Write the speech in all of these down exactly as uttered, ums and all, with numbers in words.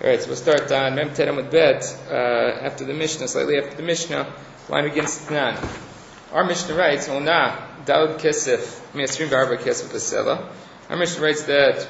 Alright, so we'll start on Mem Ted Amud Bet, uh, after the Mishnah, slightly after the Mishnah, line begins Tnan. Our Mishnah writes, Ona, Dalad Kesef, Me'asrim V'arba Kesef L'Sela. Our Mishnah writes that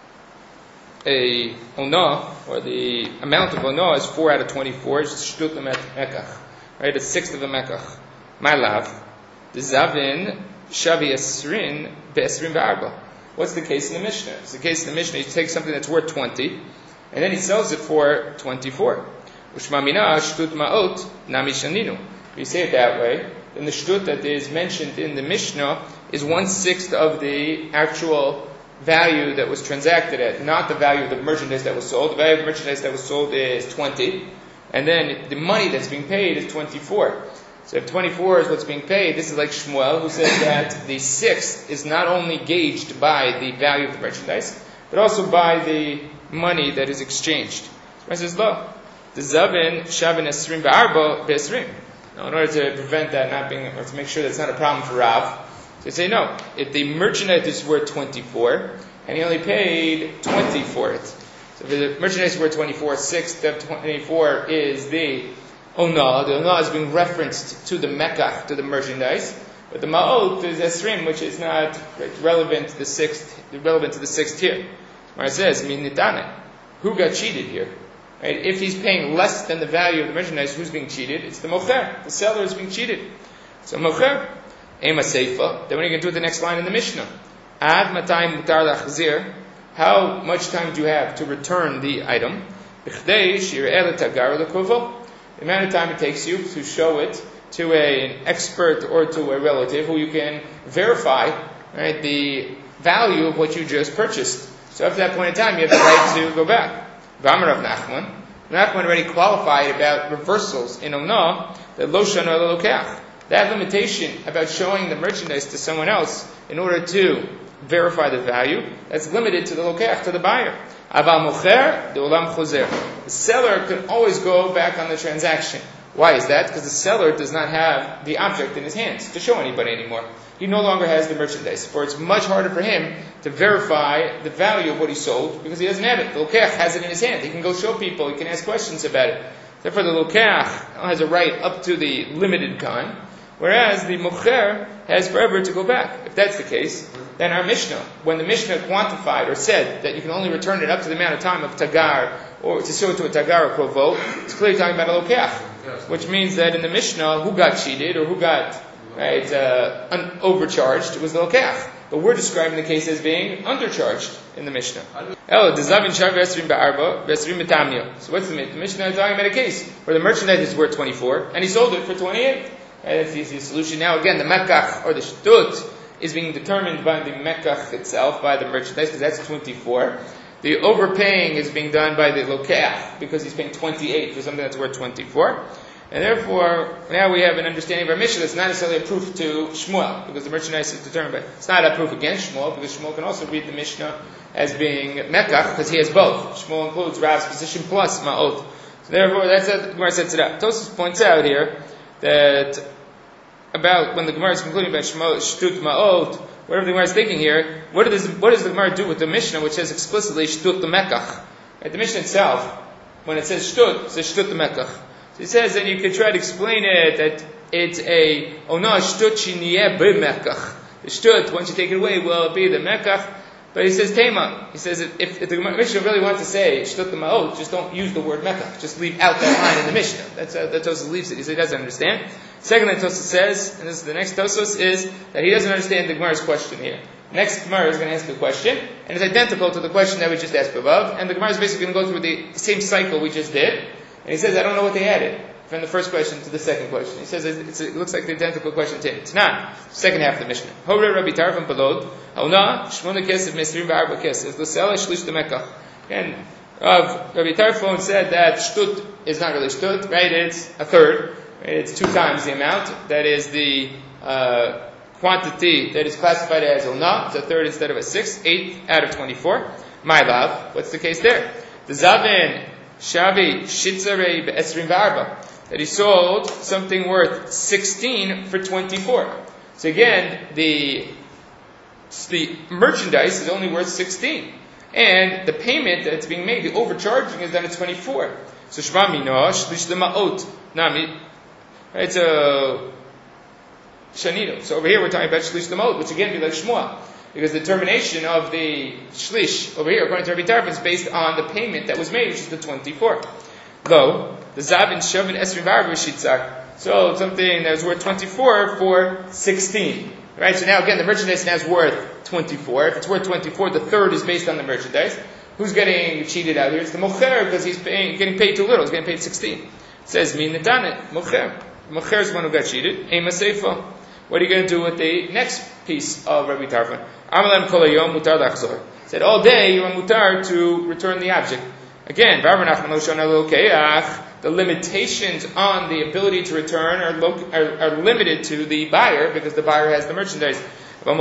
a Ona, or the amount of Ona, is four out of twenty-four, it's Shtut L'Mekach. Right, a sixth of a Mekach. My love, the Zavin, Shavi Esrin, Be'esrim V'arba. What's the case in the Mishnah? It's the case in the Mishnah, you take something that's worth twenty, and then he sells it for twenty-four. Ushmamina shtut ma'ot nami shaninu. If you say it that way, then the shtut that is mentioned in the Mishnah is one-sixth of the actual value that was transacted at, not the value of the merchandise that was sold. The value of the merchandise that was sold is twenty, and then the money that's being paid is twenty-four. So if twenty-four is what's being paid, this is like Shmuel, who says that the sixth is not only gauged by the value of the merchandise, but also by the money that is exchanged. So he says, "Lo, the zavin shavin esrim ba'arba be'esrim." Now, in order to prevent that not being, or to make sure that's not a problem for Rav, so they say no. If the merchandise is worth twenty-four, and he only paid twenty for it, so if the merchandise is worth twenty-four, sixth of twenty-four is the ona. The ona is being referenced to the mekach, to the merchandise, but the ma'ot is esrim, which is not relevant to the sixth, relevant to the sixth here. Where it says, "Minitane," who got cheated here? Right? If he's paying less than the value of the merchandise, who's being cheated? It's the mocher. The seller is being cheated. So mocher, ema seifa. Then what are you going to do with the next line in the Mishnah? Ad matayim mutar lachzir. How much time do you have to return the item? B'chdei shir'eh l'tagar l'kovo. The amount of time it takes you to show it to a, an expert or to a relative who you can verify, right, the value of what you just purchased. So after that point in time, you have the right to go back. V'amar of Nachman. Nachman already qualified about reversals in Ona, that lo shana lo lokeach. That limitation about showing the merchandise to someone else in order to verify the value, that's limited to the lokeach, to the buyer. Aval mocher, de olam chozer. The seller can always go back on the transaction. Why is that? Because the seller does not have the object in his hands to show anybody anymore. He no longer has the merchandise, for it's much harder for him to verify the value of what he sold because he doesn't have it. The lokeach has it in his hand. He can go show people. He can ask questions about it. Therefore, the lokeach has a right up to the limited time, whereas the mocher has forever to go back. If that's the case, then our Mishnah, when the Mishnah quantified or said that you can only return it up to the amount of time of tagar, or to show it to a tagar or provo, it's clearly talking about a lokeach, which means that in the Mishnah, who got cheated or who got right uh, un- overcharged was the lokeach. But we're describing the case as being undercharged in the Mishnah. Oh, the zavin shav esrim ba'arba esrim metamya. So what's the, the Mishnah is talking about a case where the merchandise is worth twenty-four and he sold it for twenty-eight. And that's the easiest solution. Now again, the mekach or the shtut is being determined by the mekach itself, by the merchandise, because that's twenty-four. The overpaying is being done by the lokeach because he's paying twenty-eight for something that's worth twenty-four. And therefore, now we have an understanding of our Mishnah that's not necessarily a proof to Shmuel, because the merchandise is determined by. It's not a proof against Shmuel, because Shmuel can also read the Mishnah as being mekach, because he has both. Shmuel includes Rav's position plus ma'ot. So therefore, that's how the Gemara sets it up. Tosfos points out here that about when the Gemara is concluding about Shmuel, shtut ma'ot, whatever the Gemara is thinking here, what does, what does the Gemara do with the Mishnah, which says explicitly shtut the mekach? Right, the Mishnah itself, when it says shtut, it says shtut the mekach. He says that you could try to explain it that it's a ona shtut shiniyeh b'mekach. The shtut, once you take it away, will be the mekach. But he says tema. He says if, if the Mishnah really wants to say shtut the ma'ot, just don't use the word mekach. Just leave out that line in the Mishnah. That's how that Tosfos leaves it. He says he doesn't understand. Second thing Tosfos says, and this is the next Tosfos, is that he doesn't understand the Gemara's question here. Next Gemara is going to ask a question, and it's identical to the question that we just asked above, and the Gemara is basically going to go through the same cycle we just did. And he says, I don't know what they added from the first question to the second question. He says it's, it looks like the identical question to It's not. Second half of the Mishnah. Hore Rabbi Tarfon Palod, Hauna, Shmona Kesef, Mesrim V'arba Kesef, L'sela Shlish T'mekach. Again, Rav, Rabbi Tarfon said that Shtut is not really Shtut, right? It's a third. Right? It's two times the amount. That is the uh, quantity that is classified as Ona. It's a third instead of a sixth. Eight out of twenty-four. My love. What's the case there? The Zavin, Shavi Shitzarei Be'esrim V'arba, that he sold something worth sixteen for twenty-four. So again, the the merchandise is only worth sixteen. and the payment that's being made, the overcharging, is done at twenty-four. So Shva Mino, Shlish Lema'ot, Nami. Right, so Shanito. So over here we're talking about Shlish Lema'ot, which again be like Shmuel. Because the termination of the Shlish over here, according to Rabbi Tarfon, is based on the payment that was made, which is the twenty-four. Though, the Zavin Shavin Esrim Varva Shitzak. So something that was worth twenty-four for sixteen. Right? So now again, the merchandise now is worth twenty-four. If it's worth twenty-four, the third is based on the merchandise. Who's getting cheated out here? It's the Mocher, because he's paying, getting paid too little. He's getting paid sixteen. It says, Min Netanet, Mocher. Mocher is the one who got cheated. Ema Seifa. What are you going to do with the next piece of Rabbi Tarfon? Amalam Kol Hayom Mutar Lachzor. Said, all day you are mutar to return the object. Again, the limitations on the ability to return are, lo- are, are limited to the buyer, because the buyer has the merchandise. But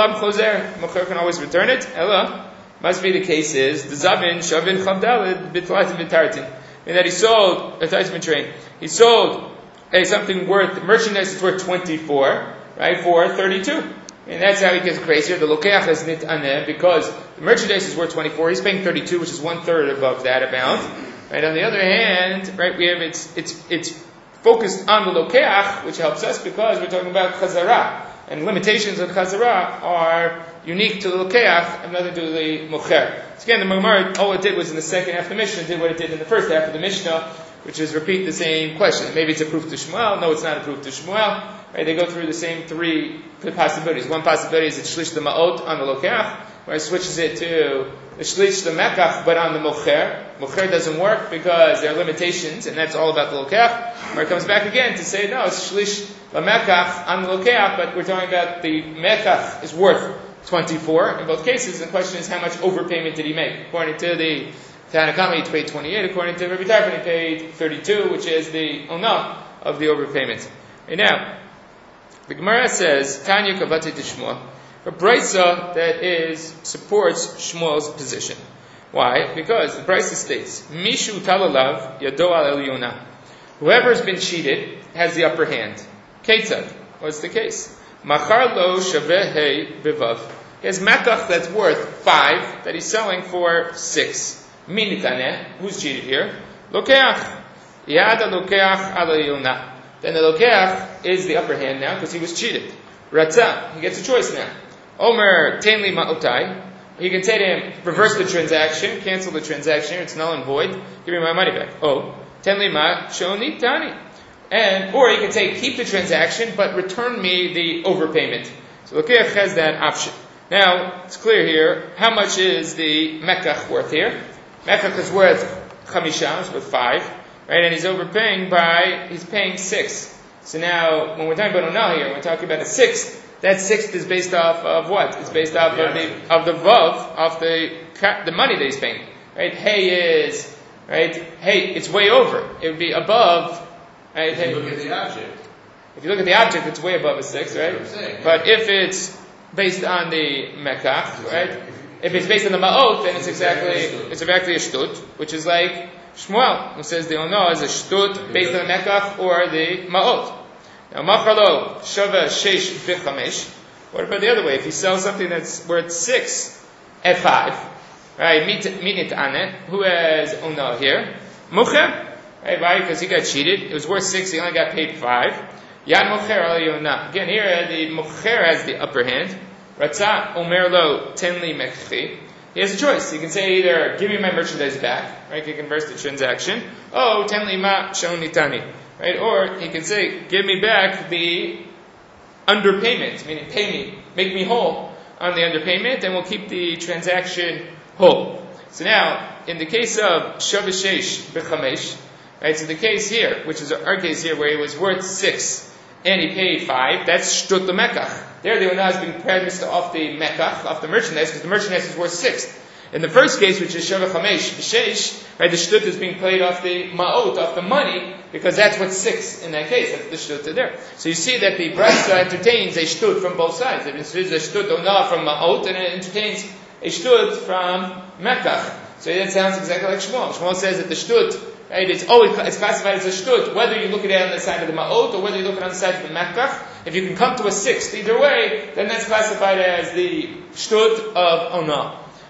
Mocher can always return it. Ella, must be the case is, the Zavin Shavin Chavdalid Bitlatim Bitartin. And that he sold a Taisman train. He sold a something worth, merchandise is worth twenty-four, right, for thirty-two. And that's how he gets crazier. The Lokeach is nit aneh, because the merchandise is worth twenty-four. He's paying thirty-two, which is one third above that amount. Right. On the other hand, right, we have it's it's it's focused on the Lokeach, which helps us because we're talking about Chazara, and limitations of Chazara are unique to the Lokeach, have nothing to do with the Mocher. So again, the Gemara, all it did was in the second half of the Mishnah, did what it did in the first half of the Mishnah, which is repeat the same question. Maybe it's a proof to Shmuel. No, it's not a proof to Shmuel. Right, they go through the same three possibilities. One possibility is it's Shlish the Ma'ot on the Lokeach, where it switches it to the Shlish the Mekach, but on the Mocher. Mocher doesn't work because there are limitations, and that's all about the Lokeach. Where it comes back again to say, no, it's Shlish the Mekach on the Lokeach, but we're talking about the Mekach is worth twenty-four in both cases. The question is, how much overpayment did he make? According to the Tanna Kama, he paid twenty-eight. According to Rabbi Tarfon, he paid thirty-two, which is the Onah of the overpayment. And now, the Gemara says, Tanya Kavati to Shmuel, a brisa that is supports Shmuel's position. Why? Because the brisa states, Mishu talalav yado al elyona. Whoever has been cheated has the upper hand. Ketzad. What's the case? Machar lo shaveh hey bivav. He has makach that's worth five that he's selling for six. Minitaneh. Who's cheated here? Lokeach. Yada lokeach al elyona. Then the Lokeach is the upper hand now because he was cheated. Ratzah, he gets a choice now. Omer tenli ma'otai. He can say to him, reverse the transaction, cancel the transaction, it's null and void, give me my money back. Oh, tenli ma shoni tani. And, or he can say, keep the transaction, but return me the overpayment. So Lokeach has that option. Now, it's clear here, how much is the Mekach worth here? Mekach is worth chamisha, it's worth five. Right, and he's overpaying by, he's paying six. So now, when we're talking about Onah here, we're talking about a sixth. That sixth is based off of what? It's based off of the, of the vav, of the, the money that he's paying. Right, hey is, right, hey, it's way over. It would be above, right, if hey. you look at the object. If you look at the object, it's way above a six, right? That's what I'm saying. But if it's based on the Mekach, right? If it's based on the Ma'ot, then it's exactly, it's exactly a shtut, which is like, Shmuel, who says the Onah is a shtut based on the Mekach or the Ma'ot. Now, Machalo, Shava, Sheish, Bichamesh. What about the other way? If he sells something that's worth six at five, right? Minit Ane, who has Onah here? Mocher, right? Why? Because he got cheated. It was worth six, he only got paid five. Yad Mocher al Yonah. Again, here the Mocher has the upper hand. Ratzah, Omer lo, Tenli Mekchi. He has a choice. He can say either, give me my merchandise back, right? He can reverse the transaction. Oh, tenli ma shoni tani, right? Or he can say, give me back the underpayment, meaning pay me, make me whole on the underpayment, and we'll keep the transaction whole. So now, in the case of shavishesh b'chamesh, right? So the case here, which is our case here, where he was worth six and he paid five, that's shtut l'mekach. There, the Onah is being premised off the mekach, off the merchandise, because the merchandise is worth six. In the first case, which is Shavah Chamesh, B'sheish, right, the shtut is being played off the ma'ot, off the money, because that's what's six in that case. That's the shtut there. So you see that the brisa entertains a shtut from both sides. It entertains a shtut Onah from ma'ot, and it entertains a shtut from mekach. So that sounds exactly like Shmuel. Shmuel says that the shtut, right, it's always it's classified as a shtut, whether you look at it on the side of the ma'ot or whether you look at it on the side of the mekach. If you can come to a sixth either way, then that's classified as the shtut of Onah.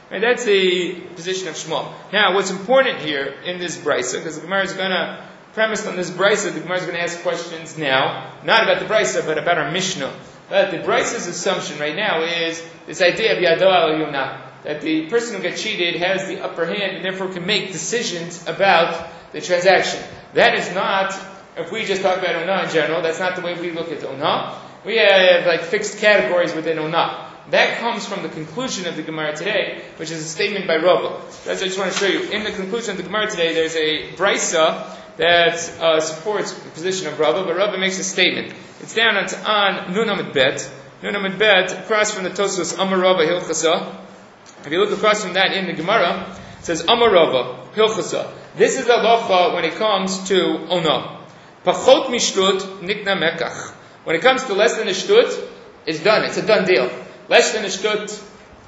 Right, that's the position of Shmuel. Now, what's important here in this brisa, because the Gemara is going to premise on this brisa, the Gemara is going to ask questions now, not about the brisa, but about our Mishnah. But the brisa's assumption right now is this idea of yado al yonah, that the person who gets cheated has the upper hand and therefore can make decisions about the transaction. That is not, if we just talk about onah in general, that's not the way we look at onah. We have like fixed categories within onah. That comes from the conclusion of the Gemara today, which is a statement by Rava. That's what I just want to show you. In the conclusion of the Gemara today, there's a brisa that uh, supports the position of Rava, but Rava makes a statement. It's down on, on Nun Amud Bet. Nun Amud Bet, across from the Tosfos Amar Rava Hilchasa. If you look across from that in the Gemara, it says Amar Rava Hilchasa. This is the halacha when it comes to onah. Pachot mishtut nikna mekach. When it comes to less than a shtut, it's done. It's a done deal. Less than a shtut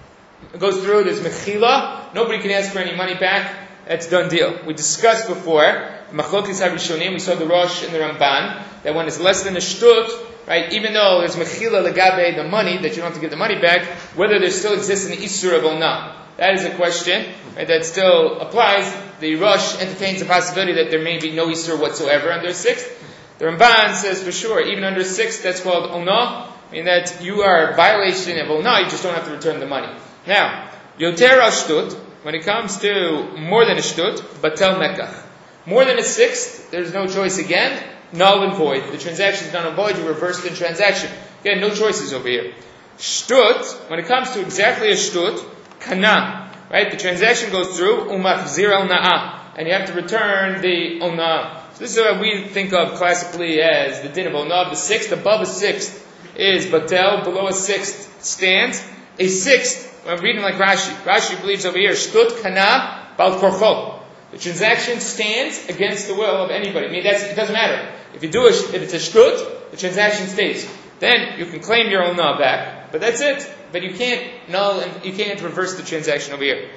goes through, there's mechila, nobody can ask for any money back, that's done deal. We discussed before, Machlokes HaRishonim, we saw the Rosh and the Ramban, that when it's less than a shtut, right, even though there's mechila legabe, the money, that you don't have to give the money back, whether there still exists an isur of onah. That is a question, right, that still applies. The Rosh entertains the possibility that there may be no isur whatsoever under a sixth. The Ramban says for sure, even under a sixth, that's called onah. I mean that you are a violation of onah, you just don't have to return the money. Now, yoter al shtut, when it comes to more than a shtut, batel mekach. More than a sixth, there's no choice again, null and void. The transaction is null and void, you reverse the transaction. Again, no choices over here. Shtut, when it comes to exactly a shtut, kana, right? The transaction goes through, umachzir al na'ah, and you have to return the onah. So this is what we think of classically as the din of onah. The sixth, above a sixth, is batel, below a sixth stands. A sixth, I'm reading like Rashi. Rashi believes over here, shtut kana bal korcho. The transaction stands against the will of anybody. I mean, that's, it doesn't matter. If you do a, if it's a shtut, the transaction stays. Then you can claim your onah back, but that's it. But you can't null and you can't reverse the transaction over here.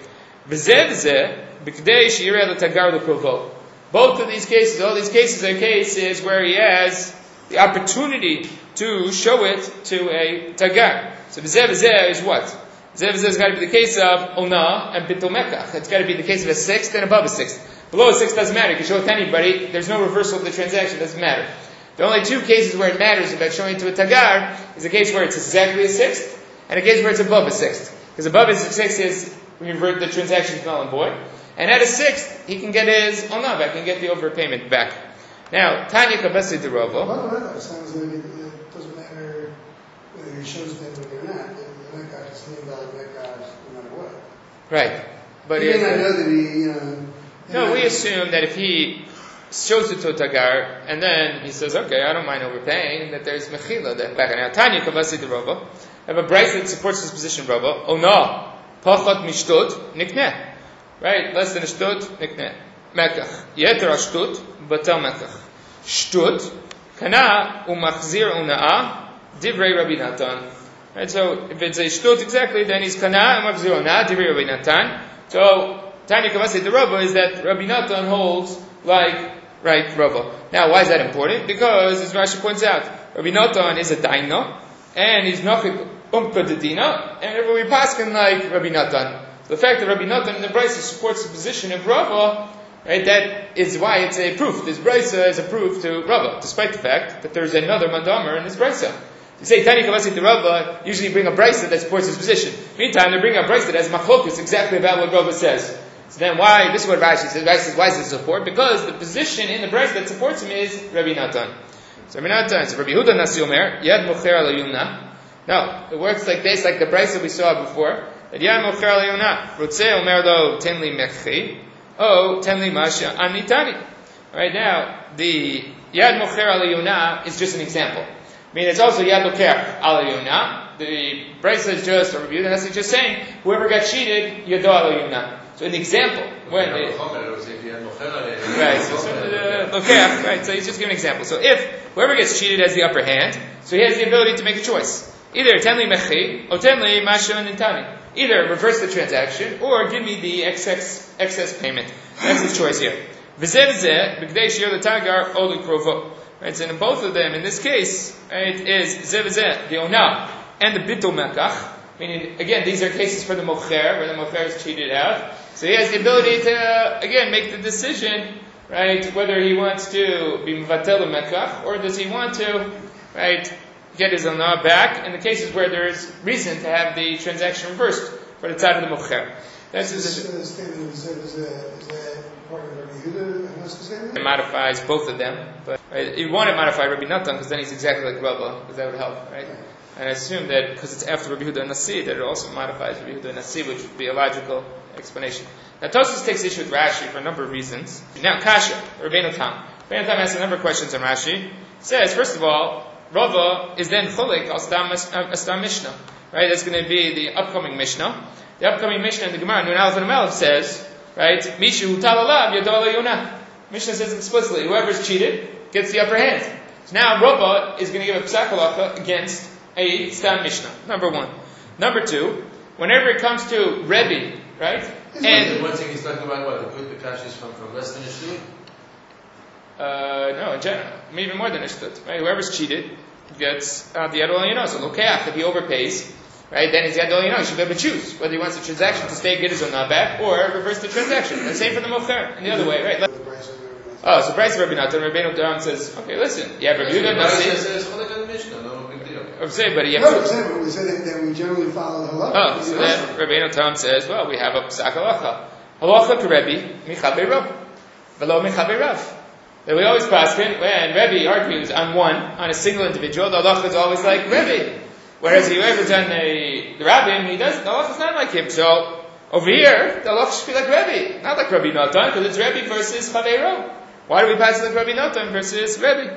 Both of these cases, all these cases are cases where he has the opportunity to show it to a tagar. So v'zeh v'zeh is what? V'zeh v'zeh has got to be the case of onah and bittul mekach. It's got to be the case of a sixth and above a sixth. Below a sixth doesn't matter. You can show it to anybody. There's no reversal of the transaction. It doesn't matter. The only two cases where it matters about showing to a tagar is a case where it's exactly a sixth and a case where it's above a sixth. Because above a sixth is we revert the transaction is null and void. And at a sixth, he can get his onah back, he can get the overpayment back. Now, Tanya Kabesi de Rava. Well, that sounds like it doesn't matter whether he shows them or not. The Mekach is still valid Mekach no matter what. Right. But he may not know that he, you know. No, we assume that if he shows it to a tagar, and then he says, okay, I don't mind overpaying, that there's mechila that back. Now, Tanya Kabasi de Rava. I have a brayso that supports this position, Rava. Oh no. Pachat mishtut, nikneh. Right? Less than a shtut, nikneh. Mekach. Yeter ashtut, batel mekach. Shtut, kana, umachzir una'ah, divrei Rabbi Natan. Right? So, if it's a shtut exactly, then he's kana, umachzir una'ah, divrei Rabbi Natan. So, Tanya Kavasi de Rava is that Rabbi Natan holds like, right, Rava. Now, why is that important? Because, as Rashi points out, Rabbi Natan is a daino, and he's nachik umka dedina, and everybody paskin like Rabbi Natan. So the fact that Rabbi Natan in the brayso supports the position of Rava, right, that is why it's a proof. This brayso is a proof to Rava, despite the fact that there's another mandamer in this brayso. You say Tani Kavasi to Rava, usually bring a brayso that supports his position. Meantime, they bring a brayso that has machlokus exactly about what Rava says. So then why, this is what Rashi says, Rashi says, why is this support? Because the position in the brayso that supports him is Rabbi Natan. So Rabbi Natan, so Rabbi Huda Nasi Omer, Yad Mocher Al Yumna. No, it works like this, like the brayso we saw before. That Yad Mocher Al Yumna, Rotze Omer Lo Tenli Mechi, O Tenli Masha Anitani. Right now, the Yad Mocher Al Yumna is just an example. I mean, it's also Yad Mocher Al Yumna. The brayso is just a review, and that's just saying, whoever got cheated, Yado Al Yumna. So an example, when it, right, so, so, uh, okay, right, so he's just giving an example. So if whoever gets cheated has the upper hand, so he has the ability to make a choice. Either tenli mechi, or tenli masha nitani. Either reverse the transaction, or give me the excess, excess payment. That's his choice here. V'zeh v'zeh, b'gdei shir l'tagar, o l'krovo. Right, so in both of them, in this case, right, is zeh v'zeh, the onah, and the bittul mekach. Meaning, again, these are cases for the mocher, where the mocher is cheated out. So he has the ability to, again, make the decision, right, whether he wants to be mevatel mekach, or does he want to, right, get his alna back in the cases where there is reason to have the transaction reversed for the side of the mocher. That's this uh, statement is, is, is that part of Rabbi Yehuda? It modifies both of them, but right, you want to modify Rabbi Natan because then he's exactly like Rava, because that would help, right? Yeah. And I assume that because it's after Rabbi Yehuda Nasi, that it also modifies Rabbi Yehuda Nasi, which would be a logical explanation. Now Tosfos takes issue with Rashi for a number of reasons. Now Kasha, Rabbeinu Tam. Rabbeinu Tam asks a number of questions on Rashi. He says, first of all, Rava is then cholik al stam Mishnah, right? That's going to be the upcoming Mishnah. The upcoming Mishnah in the Gemara, Nun Aleph and Aleph says, right, Mishu talalav yadol yonah. Mishnah says explicitly, whoever's cheated gets the upper hand. So now Rava is going to give a psak halacha against a stam Mishnah. Number one. Number two, whenever it comes to Rebbe, right? Is and one thing he's talking about what? The good kashis from from less than a shtut? Uh, no, in general, even more than a shtut. Right? Whoever's cheated gets uh, the yadol yonah. So lokeach, if he overpays, right? Then he's yadol yonah. He should be able to choose whether he wants the transaction to stay, get his own back, or reverse the transaction. The same for the mocher, and the other way, right? Oh, so Bryce Rabbi Natan, Rabbeinu Tam says, okay, listen, you have Rabbi Yehuda Nasi. I'm saying, but you have no, I'm saying, but we said that we generally follow the halacha. Oh, so then Rabbeinu Tam says, well, we have a psak halacha. Halacha k'Rebbe, michaber rav, v'lo michaber rav. That we always pass when Rebbe argues on one, on a single individual, the halacha is always like Rebbe. Whereas whoever's on the, the rabbim, he does, the halacha is not like him. So, over here, the halacha should be like Rebbe, not like Rabbi Natan, because it's Rebbe versus Chavero. Why do we pass it like Rabbi Natan versus Rebbe?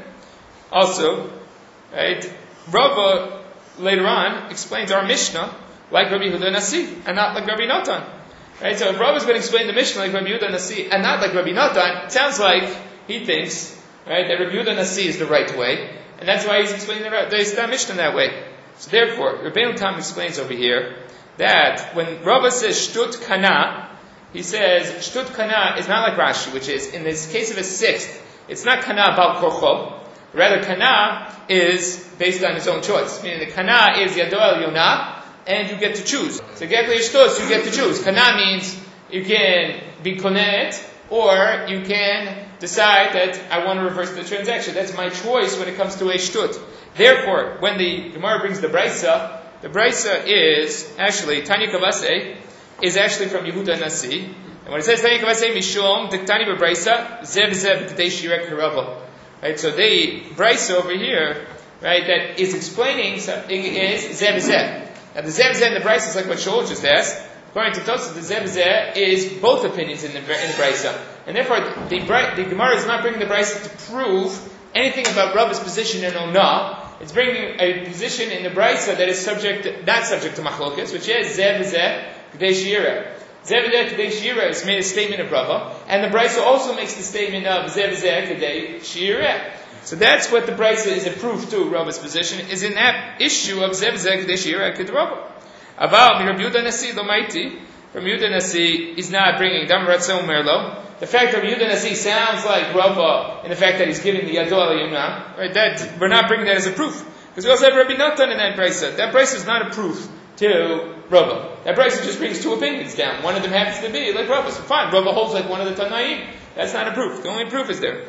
Also, right, Rava later on explains our Mishnah like Rabbi Yehuda Nasi and not like Rabbi Natan. Right, so if Rava's going to explain the Mishnah like Rabbi Yehuda Nasi and not like Rabbi Natan, it sounds like he thinks, right, that Rabbi Yehuda Nasi is the right way, and that's why he's explaining the, the Mishnah that way. So therefore, Rabbeinu Tam explains over here that when Rava says shtut kana, he says, Shtut kana is not like Rashi, which is, in this case of a sixth, it's not kana about korcho. Rather, kana is based on his own choice. Meaning the kana is yado el yonah, and you get to choose. So gekli shtos, you get to choose. Kana means you can be konet, or you can decide that I want to reverse the transaction. That's my choice when it comes to a shtut. Therefore, when the Gemara brings the Braisa, the Braisa is actually, Tanya Kavase, is actually from Yehuda Nasi. And when it says Tanya Kavase Mishom, Diktani B'Braisa, Zev Zev K'dei Shirek Karava. Right, so the Braisa over here, right, that is explaining something is Zev Zev. Now the Zev Zev in the Braisa is like what Shaul just asked. According to Tosfos, the Zev Zev is both opinions in the, in the Braisa. And therefore, the, the Gemara is not bringing the Braisa to prove anything about Rabba's position in Onah. It's bringing a position in the Braisa that is subject, to, not subject to Machlokas, which is Zev Zev K'dei Shira. Zev Zev K'dei Shira is made a statement of Rava, and the Braisa also makes the statement of Zev Zev K'dei Shira. So that's what the Braisa is a proof to Rava's position, is in that issue of Zev Zev K'dei Shira K'dei Rava. About Rabbi Yehuda Nasi Lomaiti, from Yehuda Nasi is not bringing Dam Ratzon Merlo. The fact that Yehuda Nasi sounds like Rava in the fact that he's giving the Yado Al Yonah, right? That we're not bringing that as a proof because we also have Rabbi Natan in that Braisa. That Braisa is not a proof to Rava. That Braisa just brings two opinions down. One of them happens to be like Rava. So fine, Rava holds like one of the Tanaim. That's not a proof. The only proof is there.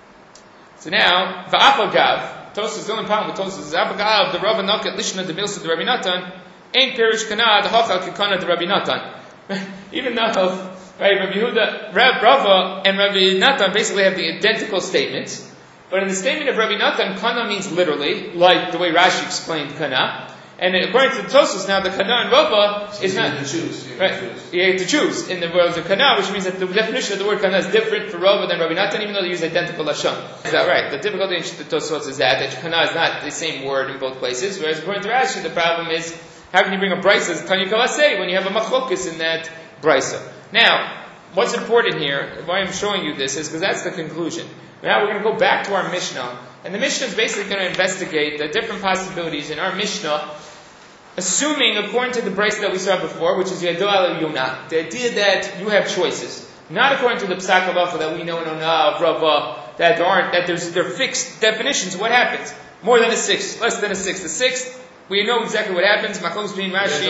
So now Va'afagav Tosfos, the only problem with Tosfos is Va'afagav the Rava Nakat Lishna the Milsa the Rabbi Natan ain't Perish Kana the Hachal Kikana the Rabbi Natan. Even though right, Rabbi Yehuda, Rab, Rava, and Rabbi Natan basically have the identical statements. But in the statement of Rabbi Natan, kana means literally, like the way Rashi explained kana. And according to the Tosfos, now the kana and Rava so is not... You have to choose. You have right, to choose. you have to choose in the words of kana, which means that the definition of the word kana is different for Rava than Rabbi Natan, even though they use identical lashon. Is that right? The difficulty in the Tosfos is that, that kana is not the same word in both places, whereas according to Rashi, the problem is, how can you bring a Braisa as Tanya Kavase when you have a machlokus in that Braisa? Now, what's important here, why I'm showing you this, is because that's the conclusion. Now we're going to go back to our Mishnah, and the Mishnah is basically going to investigate the different possibilities in our Mishnah, assuming, according to the Braisa that we saw before, which is Yado Al Yonah, the idea that you have choices, not according to the Psak Halacha that we know in Onah of Rava, that there aren't, that there's, there are fixed definitions of what happens. More than a sixth, less than a sixth. A sixth we know exactly what happens. Machlokes between Rashi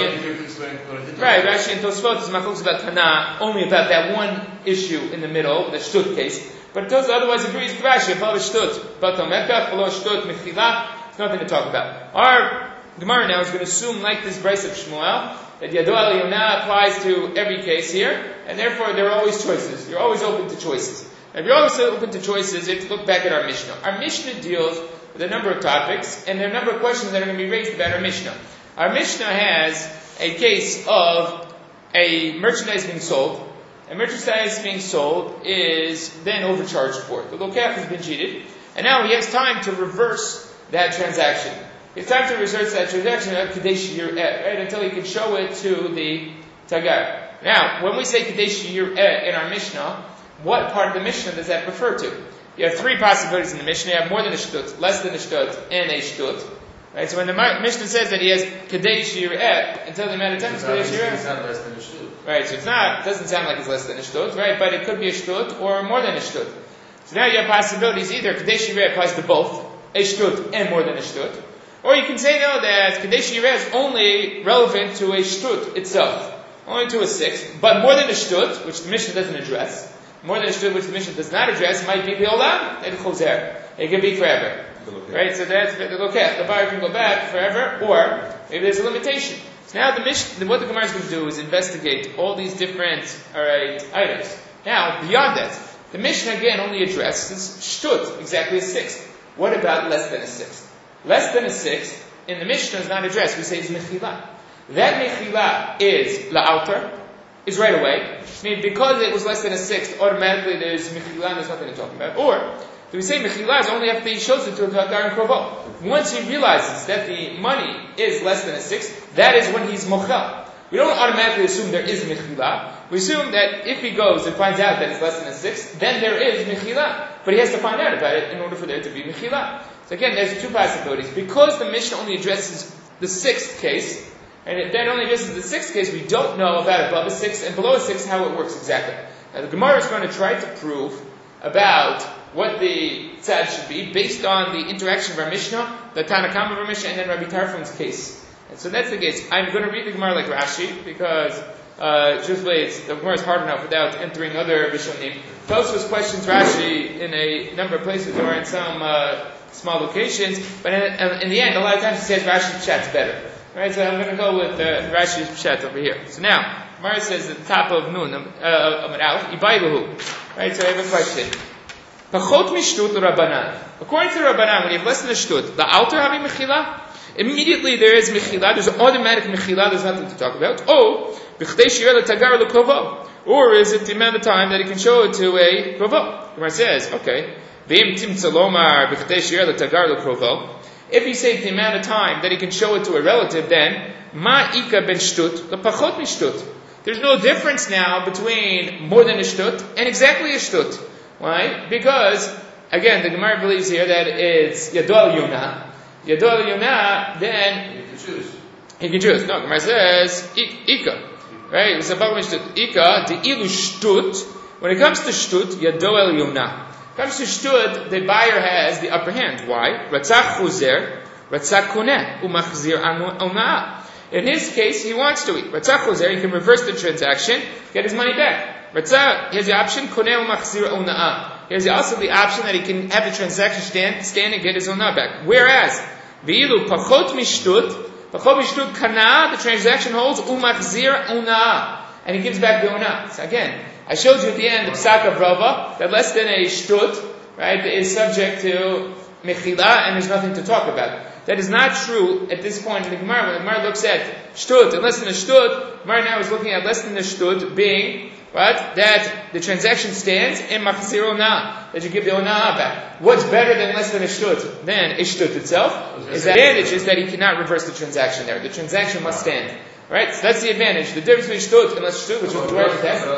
and right, Rashi and Tosfot is machlokes about Tana, only about that one issue in the middle, the shtut case. But Tosfot otherwise agrees with Rashi about shtut, but Tomekach, below shtut, mechila. It's nothing to talk about. Our Gemara now is going to assume, like this Bryce of Shmuel, that Yado al Yonah applies to every case here, and therefore there are always choices. You're always open to choices. If you're always open to choices, you have to look back at our Mishnah. Our Mishnah deals with a number of topics, and there are a number of questions that are going to be raised about our Mishnah. Our Mishnah has a case of a merchandise being sold. A merchandise being sold is then overcharged for. The lokach has been cheated, and now he has time to reverse that transaction. He has time to reverse that transaction right, until he can show it to the tagar. Now, when we say kadesh yir'eh in our Mishnah, what part of the Mishnah does that refer to? You have three possibilities in the Mishnah. You have more than a shtut, less than a shtut, and a shtut. Right? So when the Mishnah says that he has kadesh yir'eh, until the amount of time it's kadesh yir'eh. It's not less than a shtut. Right, so it's not, it doesn't sound like it's less than a shtut, right? But it could be a shtut or more than a shtut. So now you have possibilities. Either kadesh yir'eh applies to both, a shtut and more than a shtut. Or you can say, no, that kadesh yir'eh is only relevant to a shtut itself. Only to a sixth. But more than a shtut, which the Mishnah doesn't address, more than a shtut, which the Mishnah does not address, might be le'olam, and chozer. It can be forever. Right, so that's the lokech. The buyer can go back forever, or maybe there's a limitation. So now the Mishnah, what the Gemara is going to do is investigate all these different, alright, items. Now, beyond that, the Mishnah again only addresses shtut, exactly a sixth. What about less than a sixth? Less than a sixth, in the Mishnah is not addressed. We say it's mechila. That mechila is la'alter, is right away. I mean, because it was less than a sixth, automatically there's mechila and there's nothing to talk about. Or, do we say mechila is only after he shows it to a tagar and krovo? Once he realizes that the money is less than a sixth, that is when he's mochel. We don't automatically assume there is mechila. We assume that if he goes and finds out that it's less than a sixth, then there is mechila. But he has to find out about it in order for there to be mechila. So again, there's two possibilities. Because the Mishnah only addresses the sixth case, and it then only addresses the sixth case, we don't know about above a sixth and below a sixth how it works exactly. Now the Gemara is going to try to prove about what the tzad should be based on the interaction of our Mishnah, the Tanakama of our Mishnah, and then Rabbi Tarfon's case. And so that's the case. I'm going to read the Gemara like Rashi, because uh, truthfully it's, the Gemara is hard enough without entering other Rishonim. Tosfos questions Rashi in a number of places or in some uh, small locations, but in, in the end, a lot of times he says Rashi's chat's better. Right, so I'm going to go with uh, Rashi's Pshat over here. So now, Gemara says at the top of Nun, um, uh, of an Aleph, Ibayluhu. Right, so I have a question. Pachot mishtut Rabbanan. According to Rabbanan, when you have less than a shtut, the alter having mechila, immediately there is mechila, there's an automatic mechila, there's nothing to talk about. Oh, b'chdei shireh l'tagar l'krovo. Or is it the amount of time that he can show it to a krovo? Gemara says, okay. V'im timtza lomar b'chdei shireh l'tagar l'krovo. If he saves the amount of time that he can show it to a relative, then ma ika ben shtut lepachot mishtut. There's no difference now between more than a shtut and exactly a shtut. Why? Because again, the Gemara believes here that it's yado al yonah. Yado al yonah, then you can choose. He can choose. No, Gemara says ika. Right? It's about mishtut. Ika the ilu shtut. When it comes to shtut, yado al yonah. Comes to shtut, the buyer has the upper hand. Why? Ratzach chuzer, ratzach koneh, umachzir onah. In his case, he wants to eat. Ratzach chuzer, he can reverse the transaction, get his money back. Ratzach, he has the option, koneh umachzir onah. He has also the option that he can have the transaction stand, stand and get his onah back. Whereas, v'ilu pachot mishtut, pachot mishtut kana, the transaction holds, umachzir onah. And he gives back the onah. So again, I showed you at the end of Psak of Rava that less than a shtut, right, is subject to mechila and there's nothing to talk about. That is not true at this point in the Gemara. When the Gemara looks at shtut and less than a shtut, Gemara now is looking at less than a shtut being, right, that the transaction stands in machzir onah, that you give the onah back. What's better than less than a shtut? Than a shtut itself? Is the advantage is that he cannot reverse the transaction there. The transaction must stand. Right? So that's the advantage. The difference between shtut and less shtut, which is dwell with that.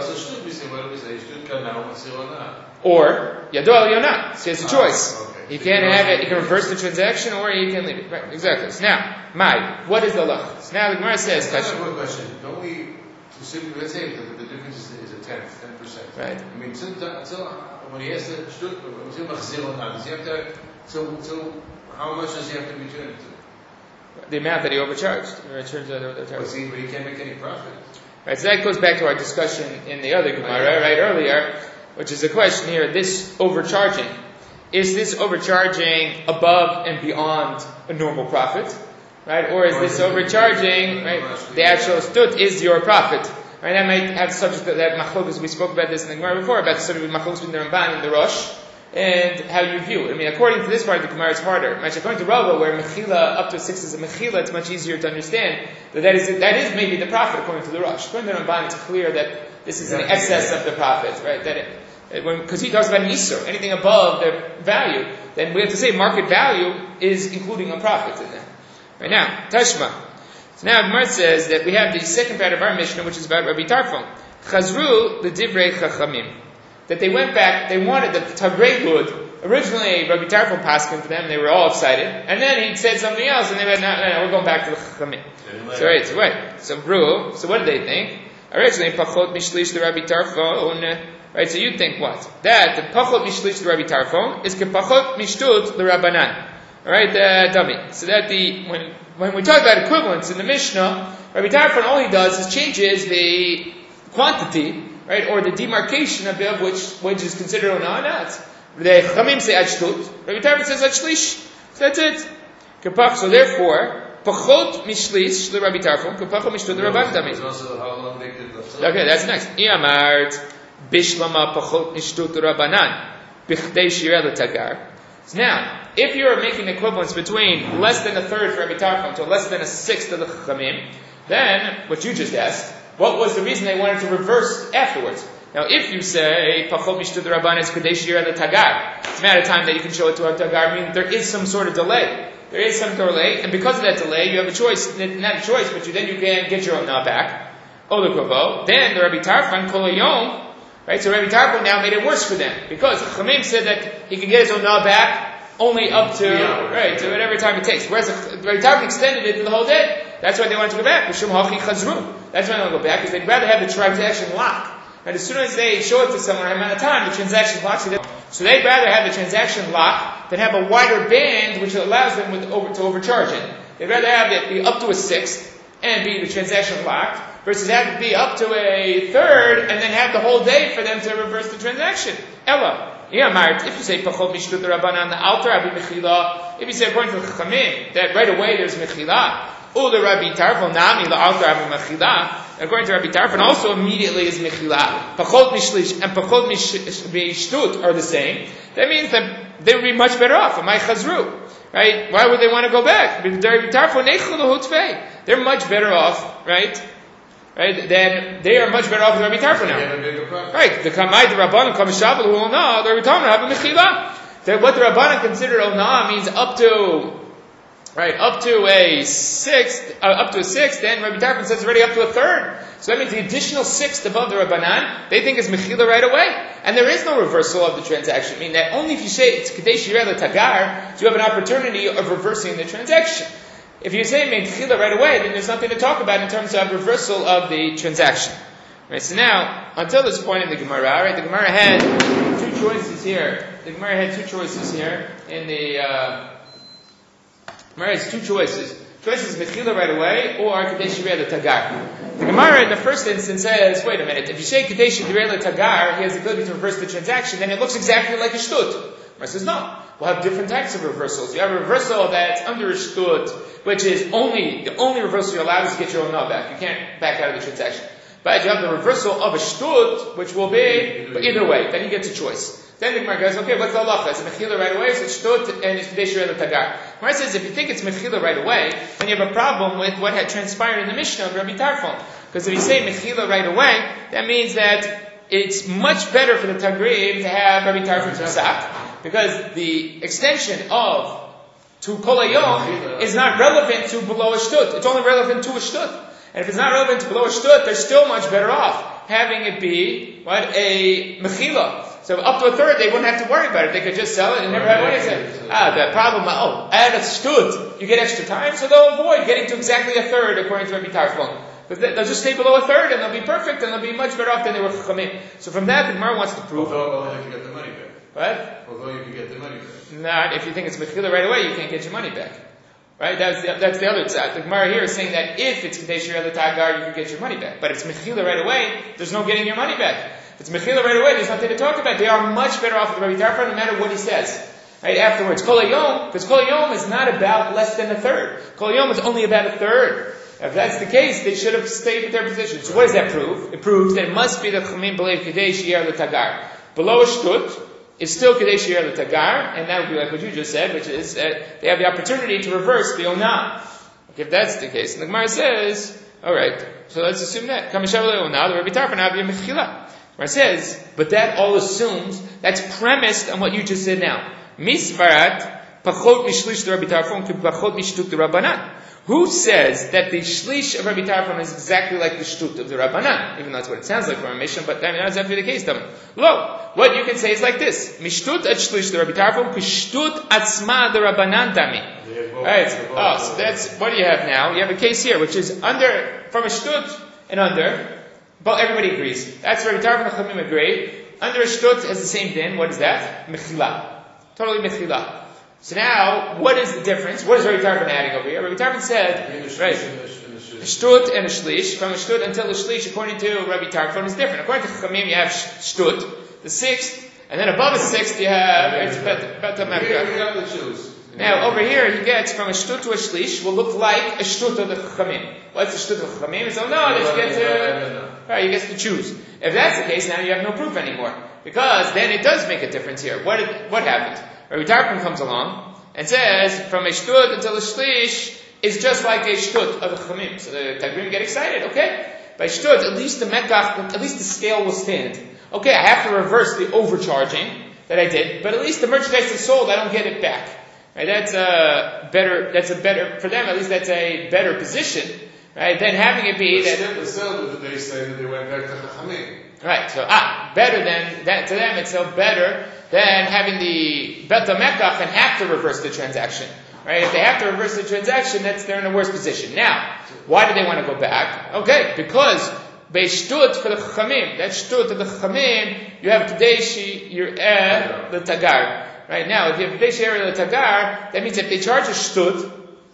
Or yado al yonah. So he has a choice. Ah, okay. He can have it, he can reverse the transaction, or he can leave it. Right, exactly. So now, Mai, what is the lach? So now the Gemara says, that's a good question. Don't we, let's say that the difference is, is a tenth, ten percent. Right. I mean, until, until when he has the shtut, until machzir onah, does he have to, so, so how much does he have to return it to? the amount that he overcharged. It turns out they overcharged. But see, but he can't make any profit. Right, so that goes back to our discussion in the other Gemara, right, earlier, which is the question here, this overcharging. Is this overcharging above and beyond a normal profit? Right? Or is this overcharging, right, the actual stut is your profit? Right? That might have subject to that machlokas, we spoke about this in the Gemara before, about the subject of machlokas between the Ramban and the Rosh, and how you view it. I mean, according to this part of the Gemara, it's harder. Much according to Rava, where mechila up to six is a mechila, it's much easier to understand that that is that is maybe the profit according to the Rosh. According to the Ramban, it's clear that this is in excess of the profit, right? That it, when because he talks about an isur, anything above the value, then we have to say market value is including a profit in there. Right now, Tashma. So now Gemara says that we have the second part of our Mishnah, which is about Rabbi Tarfon. Chazru the divrei chachamim. That they went back, they wanted the Tabrei Hud. Originally, Rabbi Tarfon passed for them, they were all excited. And then he said something else, and they went, no, no, no, we're going back to the Chachamim. So, right, so wait. So, Bru, so what did they think? Originally, Pachot Mishlish the Rabbi Tarfon. Right, so you think what? That the Pachot Mishlish the Rabbi Tarfon is Pachot Mishtut the Rabbanan. Alright, uh, dummy. So that the, when, when we talk about equivalence in the Mishnah, Rabbi Tarfon, all he does is changes the quantity, right, or the demarcation of which which is considered or not. The Chamim say ad shtut, Rabbi Tarfon says ad shlish. So that's it. Kapach. So therefore, pachot mishlish the Rabbi Tarfon, kapachot mishtut the Rabban Tamid. Okay, that's next. Iamart bishlama pachot mishtut the Rabbanan bichdei shireh letagar. So now, if you're making equivalence between less than a third for Rabbi Tarfon to less than a sixth of the Chamim, then what you just asked. What was the reason they wanted to reverse afterwards? Now, if you say Pachot Mishtud Rabban is Kadesh Yireh the Tagar, it's a matter of time that you can show it to a Tagar, meaning there is some sort of delay. There is some delay, and because of that delay, you have a choice, not a choice, but you then you can get your own now back. Olukavo. Then the Rabbi Tarfon Kolayom, right? So Rabbi Tarfon now made it worse for them because Chamim said that he could get his own now back only up to yeah, right to whatever time it takes. Whereas Rabbi Tarfon extended it to the whole day. That's why they wanted to go back. That's why they want to go back, because they'd rather have the transaction lock. And as soon as they show it to someone an amount of time, the transaction locks. So they'd rather have the transaction lock than have a wider band which allows them with over, to overcharge it. They'd rather have it be up to a sixth and be the transaction locked versus have it be up to a third and then have the whole day for them to reverse the transaction. Ella. If you say Pachot Mishtut Rabbanan the Alter Abi Mechila, if you say according to the Chachamim that right away there's Mechila, or the Rabbi Tarfon Nami the Alter Abi Mechila, according to Rabbi Tarfon also immediately is Mechila. Pachot Mishlish and Pachot Mishtut are the same. That means that they would be much better off. Amai Chazru, right? Why would they want to go back? Rabbi Tarfon Neichel Hutfei. They're much better off, right? Right, then they are much better off than Rabbi Tarfon now. Right, the Kamai, the Rabbanan, Kamishabal, who Ona, the Rabbi Tarfon have a Mechila. That what the Rabbanan consider Ona means up to, right, up to a sixth, uh, up to a sixth, then Rabbi Tarfon says already up to a third. So that means the additional sixth above the Rabbanan, they think is Mechila right away. And there is no reversal of the transaction. I mean that only if you say it's Kadesh Yireh Tagar, do you have an opportunity of reversing the transaction. If you say Mechila right away, then there's nothing to talk about in terms of reversal of the transaction. Right, so now, until this point in the Gemara, right, the Gemara had two choices here. The Gemara had two choices here in the, uh, Gemara has two choices. Choices Mechila right away, or Kadesh Yireh Tagar. The Gemara in the first instance says, wait a minute, if you say Kadesh Yireh Tagar, he has the ability to reverse the transaction, then it looks exactly like a Shtut. Gemara says, no. We'll have different types of reversals. You have a reversal that's under a Shtut, which is only, the only reversal you're allowed is to get your own now back. You can't back out of the transaction. But you have the reversal of a Shtut, which will be, but either way, then you get to choice. Then the Gemara goes, okay, what's the halacha? Is it Mechila right away? Is it Shtut and it's Kadesh Yireh Tagar? Gemara says, if you think it's Mechila right away, then you have a problem with what had transpired in the Mishnah of Rabbi Tarfon. Because if you say Mechila right away, that means that it's much better for the Tagrim to have Rabbi Tarfon's Psak, because the extension of to Kol Hayom is not relevant to below a Shtut. It's only relevant to a Shtut. And if it's not relevant to below a Shtut, they're still much better off having it be, what, a Mechila. So up to a third, they wouldn't have to worry about it. They could just sell it and never have anything. Ah, the problem, oh, add a Shtut, you get extra time, so they'll avoid getting to exactly a third according to Rabbi Tarfon. But they'll just stay below a third and they'll be perfect and they'll be much better off than they were Chachamim. So from that, the Gemara wants to prove. Although you get the money back. What? Although you can get the money back. Not if you think it's Mechila right away, you can't get your money back. Right? That's the, that's the other side. The Gemara here is saying that if it's Kadesh Yireh L'Tagar, you can get your money back. But if it's Mechila right away, there's no getting your money back. If it's Mechila right away, there's nothing to talk about. They are much better off with Rabbi Tarfon no matter what he says. Right? Afterwards, Kol Hayom, because Kol Hayom is not about less than a third. Kol Hayom is only about a third. If that's the case, they should have stayed with their position. So what does that prove? It proves that it must be the Chamim Belev Kadesh Yireh L'Tagar. Below a Shtut is still Kadesh Yireh L'Tagar, and that would be like what you just said, which is that they have the opportunity to reverse the Onah. Okay, if that's the case, and the Gemara says, alright, so let's assume that. Kamishav Le'Onah, the Rabbi Tarfon, now be a Mechila. Gemara says, but that all assumes, that's premised on what you just said now. Misvarat, Pachot Mishlish the Rabbi Tarfon, to Pachot Mishtut the Rabbanan. Who says that the shlish of Rabbi Tarfon is exactly like the shtut of the Rabbanan? Even though that's what it sounds like from our mission, but I mean, that's actually the case. Lo, what you can say is like this: Mishtut at shlish the Rabbi Tarfon, Pishtut atzma the Rabbanan dami. Right? Oh, so that's what do you have now? You have a case here, which is under from a shtut and under, but everybody agrees. That's Rabbi Tarfon and Chamim agree. Under a shtut has the same din. What is that? Mechila, totally mechila. So now, what is the difference? What is Rabbi Tarfon adding over here? Rabbi Tarfon said, right, a shtut and a shlish. From a shtut until the shlish, according to Rabbi Tarfon, is different. According to Chamim, you have shtut, the sixth, and then above the sixth, you have it's bet bet Now, over here, he gets from a shtut to a shlish will look like a shtut of the Chamim. What's the shtut of the Chamim? So no, that you get to, right, you get to choose. If that's the case, now you have no proof anymore, because then it does make a difference here. What did, what happened? Rabbi Tarfon comes along and says, from a shtut until a shlish is just like a shtut of the chamim. So the Tagrim get excited. Okay, by shtut, at least the mekach, at least the scale will stand. Okay, I have to reverse the overcharging that I did, but at least the merchandise is sold, I don't get it back. Right? That's a better. That's a better for them. At least that's a better position, right? Than having it be that. Still, still, did they say that they went back to the chamim? Right. So ah, better than that to them. It's still better than having the bet mekach and have to reverse the transaction. Right? If they have to reverse the transaction, that's they're in a worse position. Now, why do they want to go back? Okay, because beishtut for the chamim, that shtut of the chamim, you have kadeshi yireh the tagar. Right now, if you have kadeshi yireh the tagar, that means if they charge a shtut,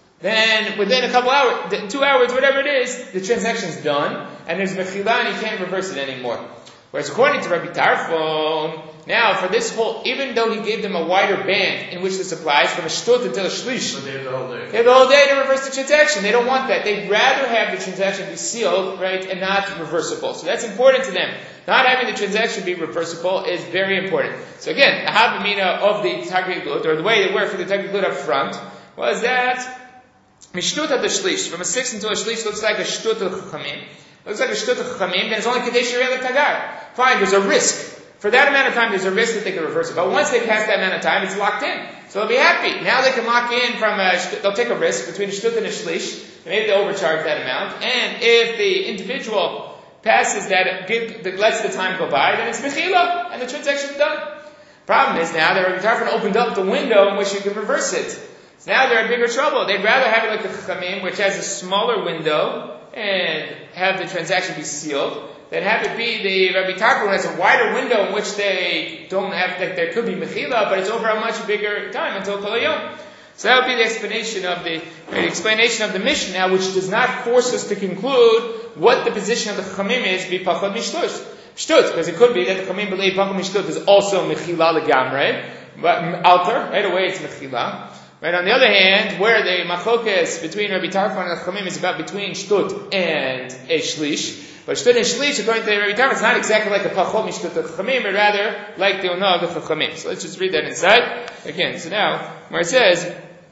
then within a couple hours, two hours, whatever it is, the transaction's done, and there's mechila, and you can't reverse it anymore. Whereas according to Rabbi Tarfon, now for this whole, even though he gave them a wider band in which this applies, from a shtut until a shlish, but they have the whole day. they have the whole day to reverse the transaction. They don't want that. They'd rather have the transaction be sealed, right, and not reversible. So that's important to them. Not having the transaction be reversible is very important. So again, the havamina of the tagrigut, or the way they work for the tagrigut up front, was that mishtut at the shlish, from a six until a shlish looks like a shtut of chamim. Looks like a shtut of chamim, then it's only kadesh yireh tagar. Fine, there's a risk. For that amount of time, there's a risk that they can reverse it. But once they pass that amount of time, it's locked in. So they'll be happy. Now they can lock in from a, they'll take a risk between a shtut and a shlish. Maybe they'll overcharge that amount. And if the individual passes that, give, that lets the time go by, then it's mechila, and the transaction's done. Problem is now that Rabbi Tarfon opened up the window in which you can reverse it. So now they're in bigger trouble. They'd rather have it like the Chachamim, which has a smaller window, and have the transaction be sealed, than have it be the Rabbi Tarfon who has a wider window in which they don't have, that there could be mechila, but it's over a much bigger time until Kol Hayom. So that would be the explanation of the, the explanation of the Mishnah now, which does not force us to conclude what the position of the Chachamim is, be Pachot Mishtut. Shtut, because it could be that the Chachamim believe Pachot Mishtut is also mechila legamre, but alter, right away it's mechila. Right, on the other hand, where the machokes between Rabbi Tarfon and the Chachamim is about between shtut and a shlish, but shtut and shlish, according to Rabbi Tarfon, it's not exactly like a pachot mishtut of the Chachamim, but rather like the onah of the Chachamim. So let's just read that inside again. So now, where it says,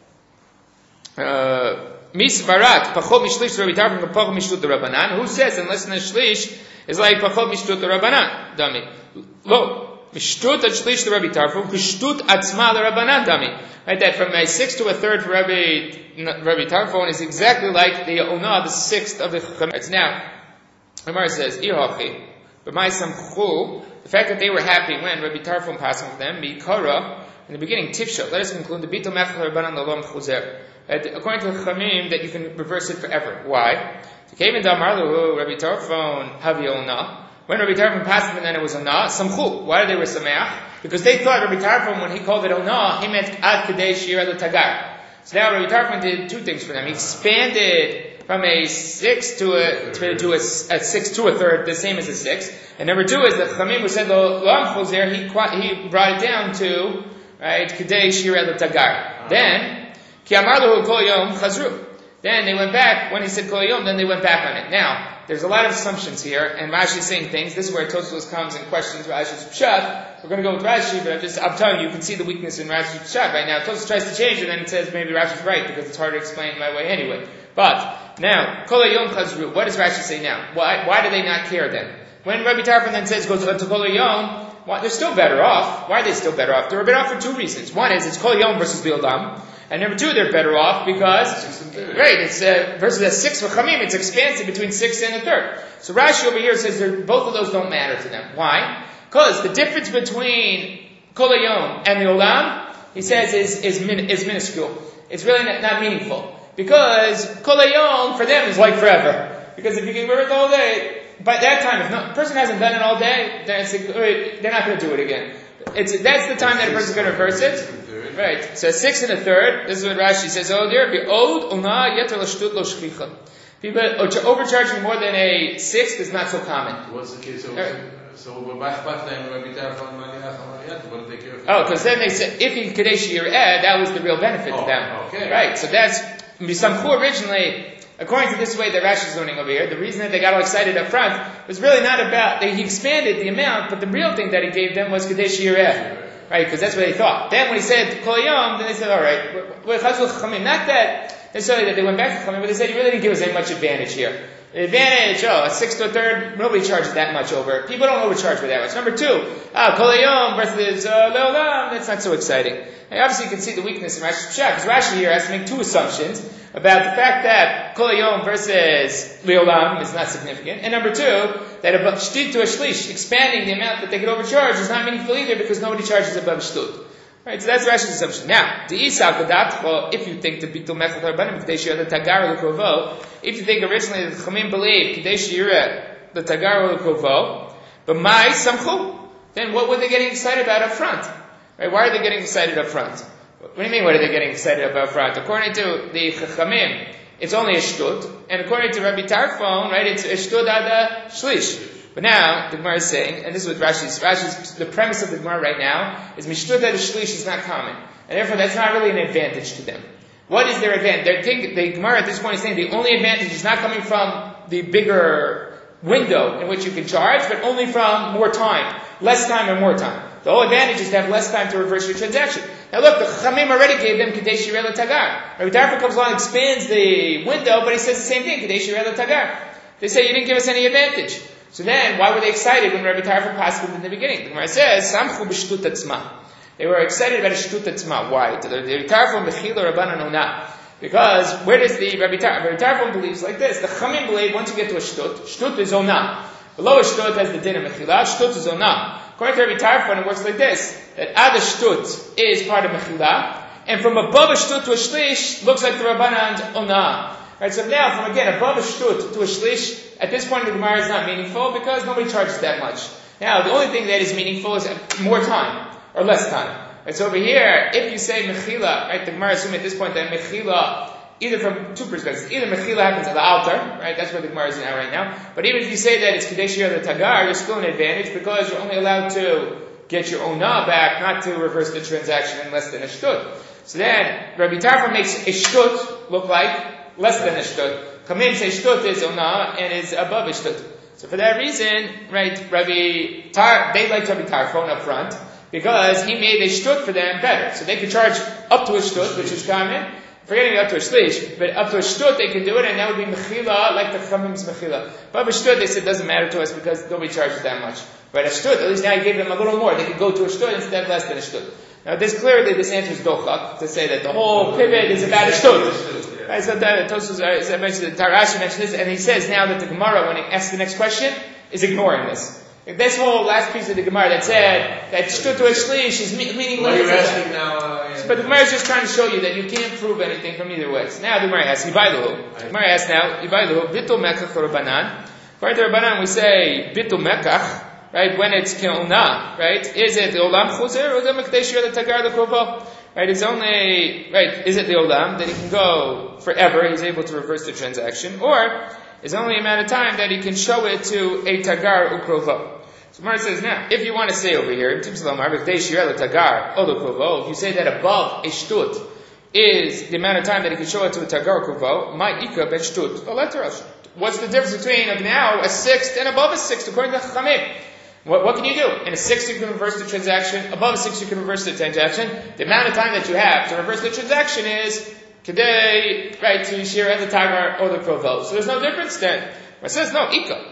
misvarat pachot mishlish Rabbi Tarfon and pachot mishtut the Rabbanan. Who says unless the shlish is like pachot mishtut the Rabbanan? Dummy. Lo. Mishtut at shlish the Rabbi Tarfon, kushtut atzma the Rabbanan dami. Right, that from a sixth to a third for Rabbi, Rabbi Tarfon is exactly like the onah, the sixth of the Chachamim. It's now, Gemara says, Ihachi, but my samchu, the fact that they were happy when Rabbi Tarfon passed with them, Mikara, in the beginning, Tifsha, let us conclude, the Bito Mechel Rabbanan L'Olam Chuzer. According to the Chachamim, that you can reverse it forever. Why? Rabbi Tarfon, Havi onah. When Rabbi Tarfon passed them, then it was onah, samchu. Why did they were sameach? Because they thought Rabbi Tarfon, when he called it onah, he meant ad kadesh yireh tagar. So now Rabbi Tarfon did two things for them. He expanded from a six to a to, to a, a six to a third, the same as a six. And number two is that Chamim who said lo amchos there, he he brought it down to right Kedei Shireh L'Tagar. Then Ki Amar Lahu Kol Yom Chazru. Then they went back when he said Kol Yom. Then they went back on it. Now there's a lot of assumptions here, and Rashi is saying things. This is where Tosfos comes and questions Rashi's pshat. We're going to go with Rashi, but I'm just I'm telling you, you can see the weakness in Rashi's pshat right now. Tosfos tries to change it, and then it says maybe Rashi's right because it's hard to explain my way anyway. But now Kol Yom Chazru. What does Rashi say now? Why why do they not care then? When Rabbi Tarfon then says go to, to Kol Yom, well, they're still better off. Why are they still better off? They're better off for two reasons. One is it's Kol Yom versus Bildam. And number two, they're better off because, right, it's uh, versus a six for Chamim, it's expansive between six and a third. So Rashi over here says both of those don't matter to them. Why? Because the difference between Kol Hayom and the Olam, he says, is is, min, is minuscule. It's really not, not meaningful. Because Kol Hayom for them is like forever. Because if you can remember it all day, by that time, if no, a person hasn't done it all day, then it's, they're not going to do it again. It's that's the time that a person's going to reverse it. Right. So a six and a third. This is what Rashi says. Oh, there be old ona yeter l'shtut lo shchicha. People overcharging more than a sixth is not so common. What's the case? So, right. so we're back back then. What do they care? Oh, because then they said if in Kadesh Yireh, that was the real benefit oh, to them. Okay. Right. So that's Misamchu originally. According to this way that Rashi is learning over here, the reason that they got all excited up front was really not about that he expanded the amount, but the real thing that he gave them was Kadesh Yireh. Right, because that's what they thought. Then when he said Kol Yom, then they said, all right, we're Chazul Chachamim. Not that necessarily that they went back to Chachamim, but they said, you really didn't give us that much advantage here. The advantage, oh, a sixth to a third, nobody charges that much over. People don't overcharge for that much. Number two, ah, Kol Yom versus uh, Leolam, that's not so exciting. And obviously you can see the weakness in Rashi's Pshat, because Rashi here has to make two assumptions about the fact that Kol Yom versus Leolam is not significant. And number two, that above Shtut to a Shlish, expanding the amount that they could overcharge is not meaningful either because nobody charges above Shtut. Right, so that's Rashi's assumption. Now, the Isa Kodat, well, if you think the Bitul Mechel Harbanim, Kadesh Yireh the Tagar L'Kovo, if you think originally the Chamim believed Kadesh Yireh the Tagar L'Kovo, but Mai Samchu, then what were they getting excited about up front? Right, why are they getting excited up front? What do you mean, what are they getting excited about up front? According to the Chachamim, it's only a Shtut, and according to Rabbi Tarfon, right, it's a Shtut ad a Shlish. But now, the Gemara is saying, and this is what Rashi's, Rashi's, the premise of the Gemara right now, is Mishtut ad a Shlish is not common. And therefore that's not really an advantage to them. What is their advantage? They're thinking, the Gemara at this point is saying the only advantage is not coming from the bigger window in which you can charge, but only from more time. Less time and more time. The whole advantage is to have less time to reverse your transaction. Now look, the Chachamim already gave them Kadesh Yireh L'Tagar. Rabbi Tarfon comes along and expands the window, but he says the same thing, Kadesh Yireh L'Tagar. They say, you didn't give us any advantage. So then, why were they excited when Rabbi Tarfon passed them in the beginning? The Gemara says, Samchu b'shtut atzma. They were excited about a shtut atzma. Why? The Rabbi Tarfon b'chila rabbanan ona. Because, where does the Rabbi Tarfon, Rabbi Tarfon believes like this, the Chachamim believe once you get to a shtut, shtut is ona. Below a shtut has the din of mechila, shtut is ona. According to Rabbi Tarfon, it works like this, that ad a shtut is part of mechila, and from above a shtut to a shlish, looks like the rabbanan ona. Right, so now, from again, above a shtut to a shlish, at this point in the Gemara is not meaningful because nobody charges that much. Now, the only thing that is meaningful is more time, or less time. Right, so over here, if you say mechila, right, the Gemara is assuming at this point that mechila, either from two perspectives, either mechila happens at the altar, right, that's where the Gemara is now right now, but even if you say that it's Kadesh Yireh the Tagar, you're still an advantage because you're only allowed to get your ona back, not to reverse the transaction in less than a shtut. So then, Rabbi Tarfon makes a shtut look like less than a shtut. Chamim say shtut is ona and is above a shtut. So for that reason, right, Rabbi Tar, they liked Rabbi Tarfon up front because he made a shtut for them better. So they could charge up to a shtut, which is common, forgetting up to a shlish, but up to a shtut they can do it, and that would be mechila, like the Chamim's mechila. But a shtut, they said, doesn't matter to us because nobody charges that much. But a shtut, at least now you gave them a little more. They could go to a shtut instead less than a shtut. Now this clearly, this answers dochak, to say that the whole pivot is about a shtut. Right, so the Tosfos, I mentioned, the Tarashi mentioned this, and he says now that the Gemara, when he asks the next question, is ignoring this. This whole last piece of the Gemara that said that shtut to a shlish is meaningless. What are you asking now? Uh, yeah. But the Gemara is just trying to show you that you can't prove anything from either way. So now the Gemara asks, Yibailu. The Gemara asks now, Yibailu, bitul mekach or banan. According to Rabbanan, we say bitul mekach, right, when it's kilna, right? Is it the olam chuzer or the mekdesh the tagar the krovo? Right, it's only, right, is it the olam that he can go forever, he's able to reverse the transaction, or is only a amount of time that he can show it to a tagar ukrovo. So Mara says, now, if you want to say over here, if you say that above a shtut is the amount of time that he can show it to a tagar ukrovo, my ikra ben shtut, what's the difference between of now a sixth and above a sixth according to Chachamim? What, what can you do? In a sixth you can reverse the transaction, above a sixth you can reverse the transaction. The amount of time that you have to reverse the transaction is today, right, to share the tagar or the krovo. So there's no difference then. It says no, ikra.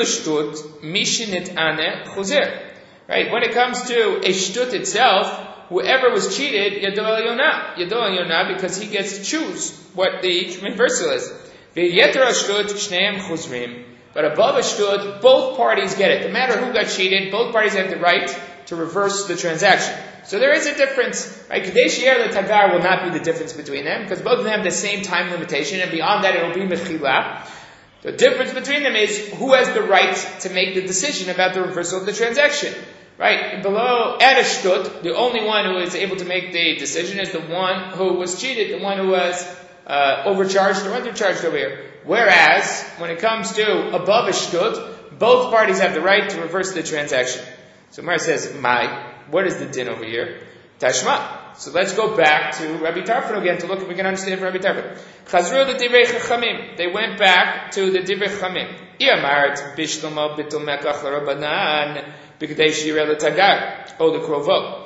Right, when it comes to a shtut itself, whoever was cheated, yadol al yonah, yadol al yonah, because he gets to choose what the reversal is. But above a shtut, both parties get it. No matter who got cheated, both parties have the right to reverse the transaction. So there is a difference. Right? Kadesh Yer the Tagar will not be the difference between them, because both of them have the same time limitation, and beyond that it will be Mechila. The difference between them is who has the right to make the decision about the reversal of the transaction. Right? Below, at a shtut, the only one who is able to make the decision is the one who was cheated, the one who was uh, overcharged or undercharged over here. Whereas, when it comes to above a shtut, both parties have the right to reverse the transaction. So Mar says, Mai, what is the din over here? Tashma. So let's go back to Rabbi Tarfon again to look if we can understand Rabbi Tarfon. Chazru the Divrei Chachamim. They went back to the Divrei Chachamim. Iyamart bishlomo bitul mekach l'Rabbanan b'kdei shireh l'tagar o l'krovo.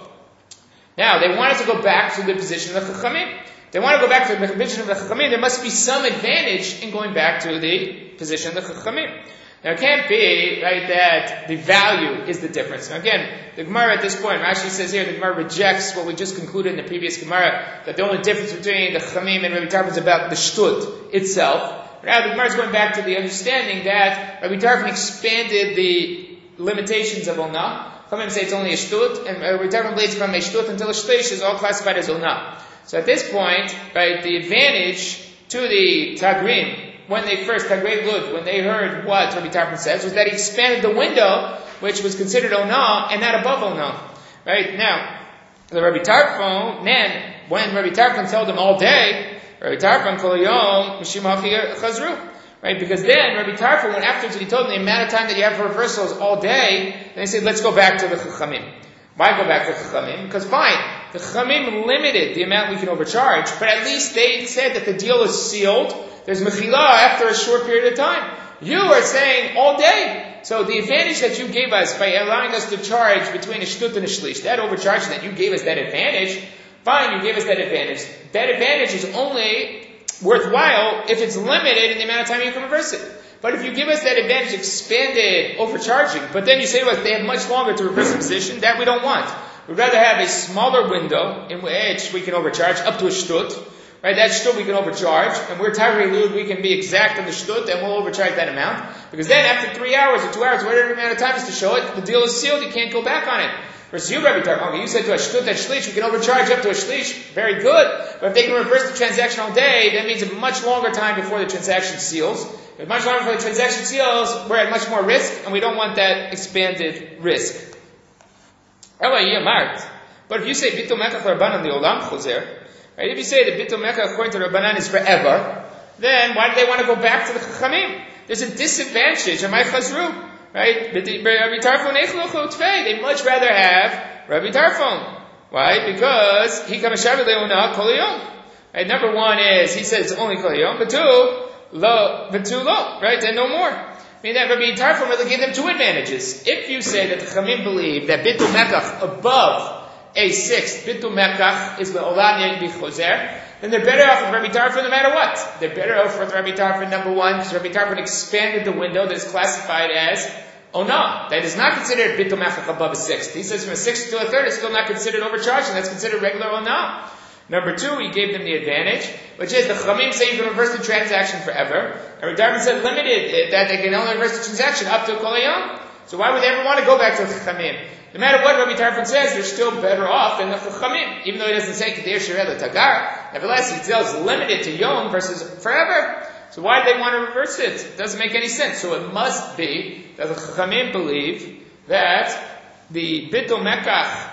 Now they wanted to go back to the position of the Chachamim. They want to go back to the position of the Chachamim. There must be some advantage in going back to the position of the Chachamim. Now it can't be, right, that the value is the difference. Now again, the Gemara at this point, Rashi says here, the Gemara rejects what we just concluded in the previous Gemara, that the only difference between the Chachamim and Rabbi Tarfon is about the shtut itself. Now the Gemara is going back to the understanding that Rabbi Tarfon expanded the limitations of Onah. Chachamim say it's only a shtut, and Rabbi Tarfon blades from a shtut until a shlish is all classified as Onah. So at this point, right, the advantage to the Tagrim, when they first, Tagrei Lud, when they heard what Rabbi Tarfon says, was that he expanded the window, which was considered Onah, and not above Onah. Right? Now, the Rabbi Tarfon, then, when Rabbi Tarfon told them all day, Rabbi Tarfon, Kol Yom, Mishim Hachi Chazru. Right? Because then, Rabbi Tarfon, when afterwards he told them the amount of time that you have for reversals all day, then they said, let's go back to the Chachamim. Why go back to the Chachamim? Because fine, the Chachamim limited the amount we can overcharge, but at least they said that the deal is sealed. There's mechila after a short period of time. You are saying all day. So the advantage that you gave us by allowing us to charge between a shtut and a shlish, that overcharging that you gave us that advantage, fine, you gave us that advantage. That advantage is only worthwhile if it's limited in the amount of time you can reverse it. But if you give us that advantage expanded overcharging, but then you say to us they have much longer to reverse the position, that we don't want. We'd rather have a smaller window in which we can overcharge up to a shtut. Right, that shtut we can overcharge, and we're Tagrei Lud, we can be exact on the shtut, and we'll overcharge that amount. Because then after three hours or two hours, whatever amount of time is to show it, the deal is sealed, you can't go back on it. Versus you, Rabbi Tarfon, okay, you said to a shtut, that shlish, we can overcharge up to a shlish, very good, but if they can reverse the transaction all day, that means a much longer time before the transaction seals. If much longer before the transaction seals, we're at much more risk, and we don't want that expanded risk. But if you say, Bitul Mekach Rabbanan the Olam Chozer, right? If you say that Bitul Mekach according to Rabbanan is forever, then why do they want to go back to the Chachamim? There's a disadvantage. Amai Chazru, right? Rabbi Tarfon Echlochu Tvei. They much rather have Rabbi Tarfon. Why? Because he comes Shabbat Leona Kol Yom. Right? Number one is he says it's only Kol Yom, but two, lo, but two lo, right? And no more. I mean that Rabbi Tarfon really gave them two advantages. If you say that the Chachamim believe that Bitul Mekach above a sixth, Bitul Mekach is the Olam Yeh Chozer, then they're better off with Rabbi Tarfon no matter what. They're better off with Rabbi Tarfon, number one, because Rabbi Tarfon expanded the window that is classified as Onah. That is not considered Bitul Mekach above a sixth. He says from a sixth to a third, it's still not considered overcharging. That's considered regular Onah. Number two, he gave them the advantage, which is the Chachamim say you can reverse the transaction forever. And Rabbi Tarfon said limited, that they can only reverse the transaction up to Kol Hayom. So why would they ever want to go back to the Chachamim? No matter what Rabbi Tarfon says, they're still better off than the Chachamim, even though he doesn't say Kadeir Shireh Tagar. Nevertheless, he tells limited to Yom versus forever. So why do they want to reverse it? It doesn't make any sense. So it must be that the Chachamim believe that the Bittul Mekach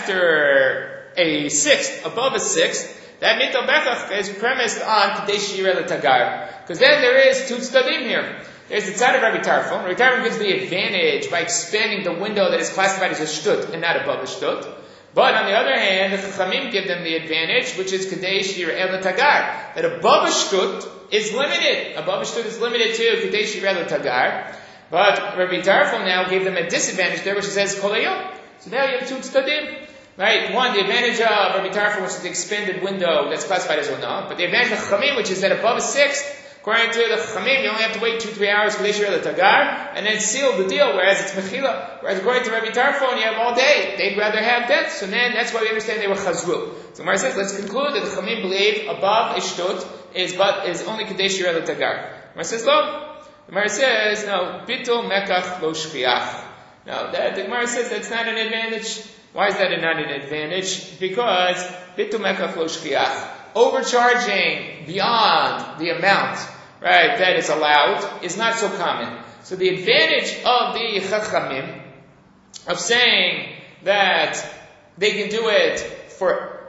after a sixth, above a sixth, that Bittul Mekach is premised on Kadesh Yireh Tagar. Because then there is two tzadim here. There's the tzad of Rabbi Tarfon. Rabbi Tarfon gives the advantage by expanding the window that is classified as a shtut and not above a shtut. But on the other hand, the Chachamim give them the advantage, which is Kadesh Yireh Tagar, that above a shtut is limited. Above a shtut is limited to Kadesh Yireh Tagar. But Rabbi Tarfon now gave them a disadvantage there, which says Kol Hayom. So now you have two tzadim. Right? One, the advantage of Rabbi Tarfon, which is the expanded window that's classified as Onah. But the advantage of Chachamim, which is that above a sixth, according to the Chachamim, you only have to wait two, three hours for Kadesh Yireh Tagar, and then seal the deal, whereas it's Mechila. Whereas according to Rabbi Tarfon, you have all day. They'd rather have that. So then, that's why we understand they were Chazru. So Gemara says, let's conclude that the Chachamim believe above Ishtut is but is only Kadesh Yireh Tagar. Gemara says, no. The Gemara says, no, Bittul Mekach lo Shchiach. Now, that, the Gemara says that's not an advantage. Why is that not an advantage? Because Bittul Mekach lo Shchiach. Overcharging beyond the amount, right, that is allowed is not so common. So the advantage of the Chachamim of saying that they can do it for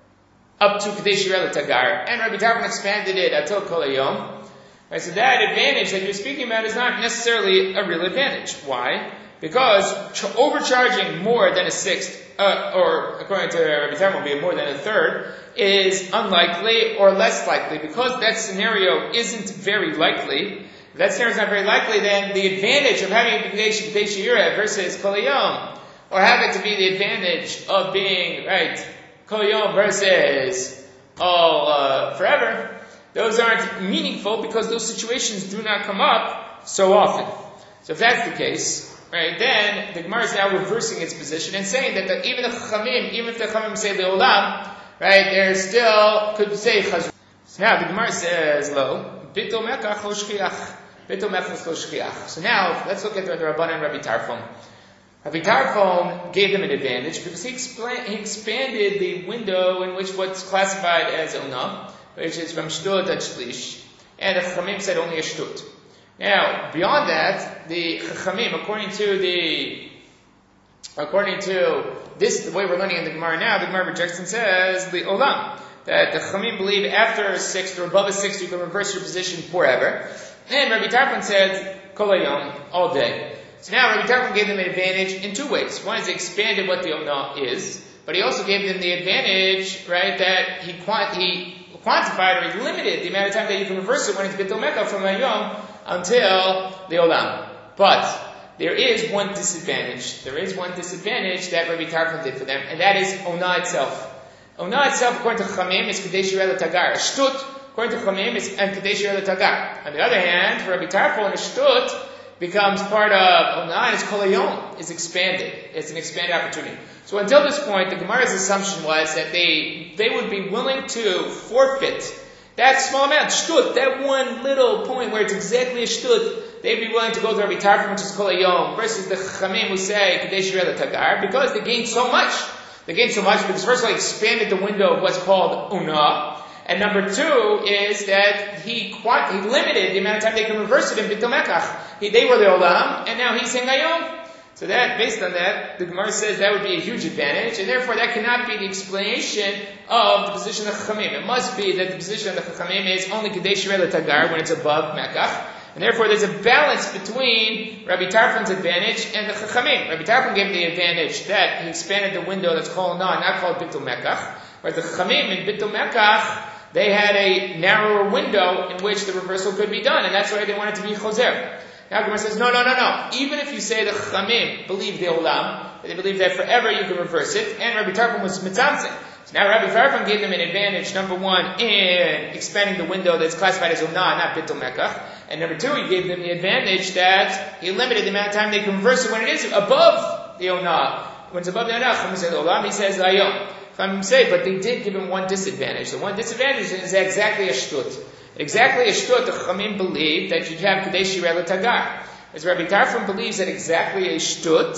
up to Kadesh Yireh Tagar, and Rabbi Tarfon expanded it until Kol Hayom. Right, so that advantage that you're speaking about is not necessarily a real advantage. Why? Because ch- overcharging more than a sixth, uh, or according to Rabbi Tarfon, will be more than a third, is unlikely or less likely. Because that scenario isn't very likely, if that scenario is not very likely, then the advantage of having a Kadesh Yireh versus Kol Hayom, or having to be the advantage of being, right, Kol Hayom versus all uh, forever, those aren't meaningful because those situations do not come up so often. So if that's the case, right, then the Gemara is now reversing its position and saying that the, even the Chachamim, even if the Chachamim say Le'olam, right, there still could say Chazru. So now the Gemara says, Lo, Bittul Mekach lo Shchiach. Bittul Mekach lo Shchiach. So now, let's look at the Rabban and Rabbi Tarfon. Rabbi Tarfon gave them an advantage because he, expla- he expanded the window in which what's classified as Onah, which is from Shtut at Shlish, and the Chachamim said only a Shtut. Now, beyond that, the Chachamim, according to the, according to this, the way we're learning in the Gemara now, the Gemara rejects and says, the Olam, that the Chachamim believe after a sixth or above a sixth you can reverse your position forever. And Rabbi Tarfon said, Kol Hayom, all day. So now Rabbi Tarfon gave them an advantage in two ways. One is he expanded what the Onah is, but he also gave them the advantage, right, that he, quant- he quantified or he limited the amount of time that you can reverse it when it's Bittul Mekach from Hayom until the Olam. But there is one disadvantage. There is one disadvantage that Rabbi Tarfon did for them, and that is Onah itself. Onah itself, according to Chachamim, is Kadesh Yireh Tagar. A Shtut, according to Chachamim, is Kadesh Yireh Tagar. On the other hand, for Rabbi Tarfon, a Shtut becomes part of Onah, and its Kol Hayom is expanded. It's an expanded opportunity. So until this point, the Gemara's assumption was that they they would be willing to forfeit that small amount, shtut, that one little point where it's exactly a shtut, they'd be willing to go to Rabbi Tarfon, which is Kol Hayom, versus the Chachamim who say Kadesh Yireh Tagar, because they gained so much. They gained so much because first of all, he expanded the window of what's called Onah, and number two is that he quite, he limited the amount of time they can reverse it in Bittul Mekach. He, they were the Olam, and now he's saying Hayom. So that, based on that, the Gemara says that would be a huge advantage, and therefore that cannot be the explanation of the position of Chachamim. It must be that the position of the Chachamim is only Kadesh Yireh Tagar when it's above Mekach, and therefore there's a balance between Rabbi Tarfon's advantage and the Chachamim. Rabbi Tarfon gave the advantage that he expanded the window that's called Onah, not called Bittul Mekach, where the Chachamim in Bittul Mekach, they had a narrower window in which the reversal could be done, and that's why they wanted to be Choser. Now Gemara says, no, no, no, no. Even if you say the Chachamim believe the Olam, they believe that forever you can reverse it, and Rabbi Tarfon was mitzamtzin. So now Rabbi Tarfon gave them an advantage, number one, in expanding the window that's classified as Onah, not Bittul Mekach. And number two, he gave them the advantage that he limited the amount of time they can reverse it when it is above the Onah. When it's above the Onah, Chachamim say the Olam, he says the Hayom. Chachamim say, but they did give him one disadvantage. The one disadvantage is exactly a shtut. Exactly a shtut, the Chachamim believe that you have Kadesh Yireh Tagar. As Rabbi Tarfon believes that exactly a shtut,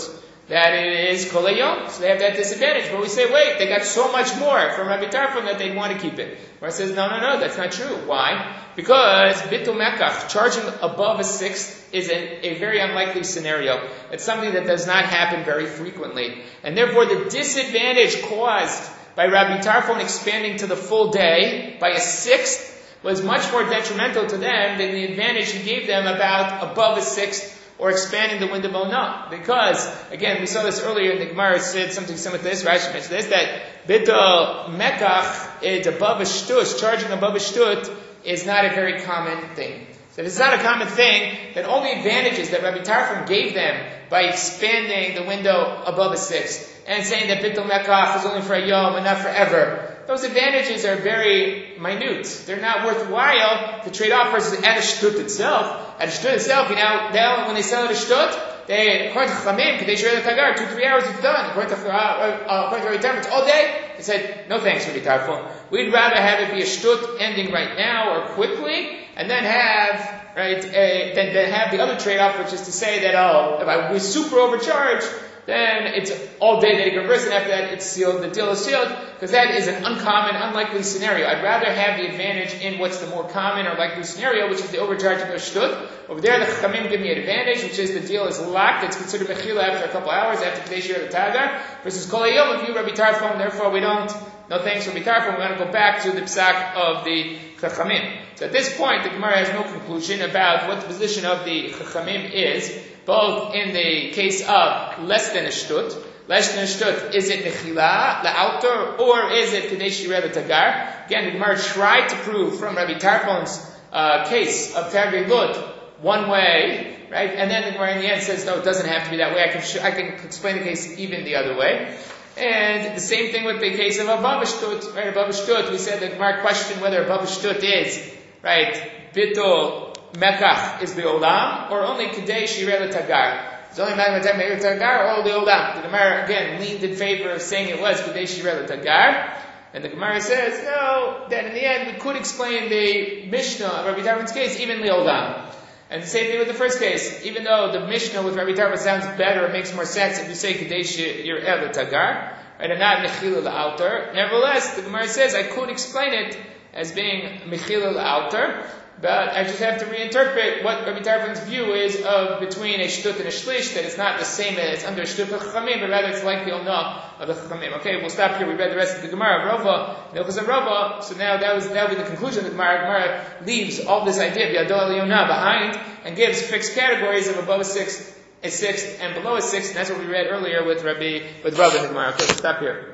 that it is kol hayom, so they have that disadvantage. But we say, wait, they got so much more from Rabbi Tarfon that they want to keep it. Where it says, no, no, no, that's not true. Why? Because bitul mekach, charging above a sixth, is a, a very unlikely scenario. It's something that does not happen very frequently. And therefore, the disadvantage caused by Rabbi Tarfon expanding to the full day by a sixth was much more detrimental to them than the advantage he gave them about above a sixth or expanding the window of Onah. Because, again, we saw this earlier in the Gemara, said something similar to this, Rashi mentioned this, that bitul mekach, it's above a shtut, charging above a shtut, is not a very common thing. So if it's not a common thing, then all the advantages that Rabbi Tarfon gave them by expanding the window above a sixth and saying that bitul mekach is only for a yom and not forever, those advantages are very minute. They're not worthwhile to trade off versus at a shtut itself. At a shtut itself, you know, now when they sell at a shtut, they, according to Chamim, Kadesh Yireh Tagar, two, three hours it's done. According to, uh, uh, according to Rabbi Tarfon, it's all day. They said, no thanks, Rabbi Tarfon. We'd rather have it be a shtut ending right now or quickly, and then have, right, a, then, then have the other trade-off, which is to say that, oh, if I was super overcharged, then it's all day that he converts, and after that it's sealed, the deal is sealed, because that is an uncommon, unlikely scenario. I'd rather have the advantage in what's the more common or likely scenario, which is the overcharging of shtut. Over there, the Chachamim give me an advantage, which is the deal is locked, it's considered mechila after a couple hours, after Kadesh Yireh Tagar, versus Kol Hayom, if you Rabbi Tarfon, therefore we don't, no thanks Rabbi Tarfon, we want to go back to the psak of the Chachamim. So at this point, the Gemara has no conclusion about what the position of the Chachamim is, both in the case of less than a shtut. Less than a shtut, is it mechila, la'autor, or is it kadesh yireh tagar? Again, the Gemara tried to prove from Rabbi Tarfon's uh, case of Targei Lud one way, right? And then the Gemara in the end says, no, it doesn't have to be that way. I can sh- I can explain the case even the other way. And the same thing with the case of above a shtut, right? Above a shtut, we said the Gemara questioned whether above a shtut is, right, bitul mekach is the olam, or only kadesh yireh tagar. It's only a matter of time yireh tagar or the olam. The Gemara again leaned in favor of saying it was kadesh yireh tagar, and the Gemara says no. That in the end we could explain the Mishnah of Rabbi Tarfon's case even the olam. And the same thing with the first case. Even though the Mishnah with Rabbi Tarfon sounds better, it makes more sense if you say kadesh yireh tagar, right, and not mechila la'autor. Nevertheless, the Gemara says I could explain it as being mechila la'autor. But I just have to reinterpret what Rabbi Tarfon's view is of between a shtut and a shlish, that it's not the same as under a shtut of Chachamim, but rather it's like the onah of the Chachamim. Okay, we'll stop here. We read the rest of the Gemara, Rava, Nilchas and Rava. So now that was that will be the conclusion of the Gemara. Gemara leaves all this idea of Yadol Yonah behind and gives fixed categories of above a sixth, a sixth, and below a sixth. And that's what we read earlier with Rabbi with Rava in the Gemara. Okay, we'll stop here.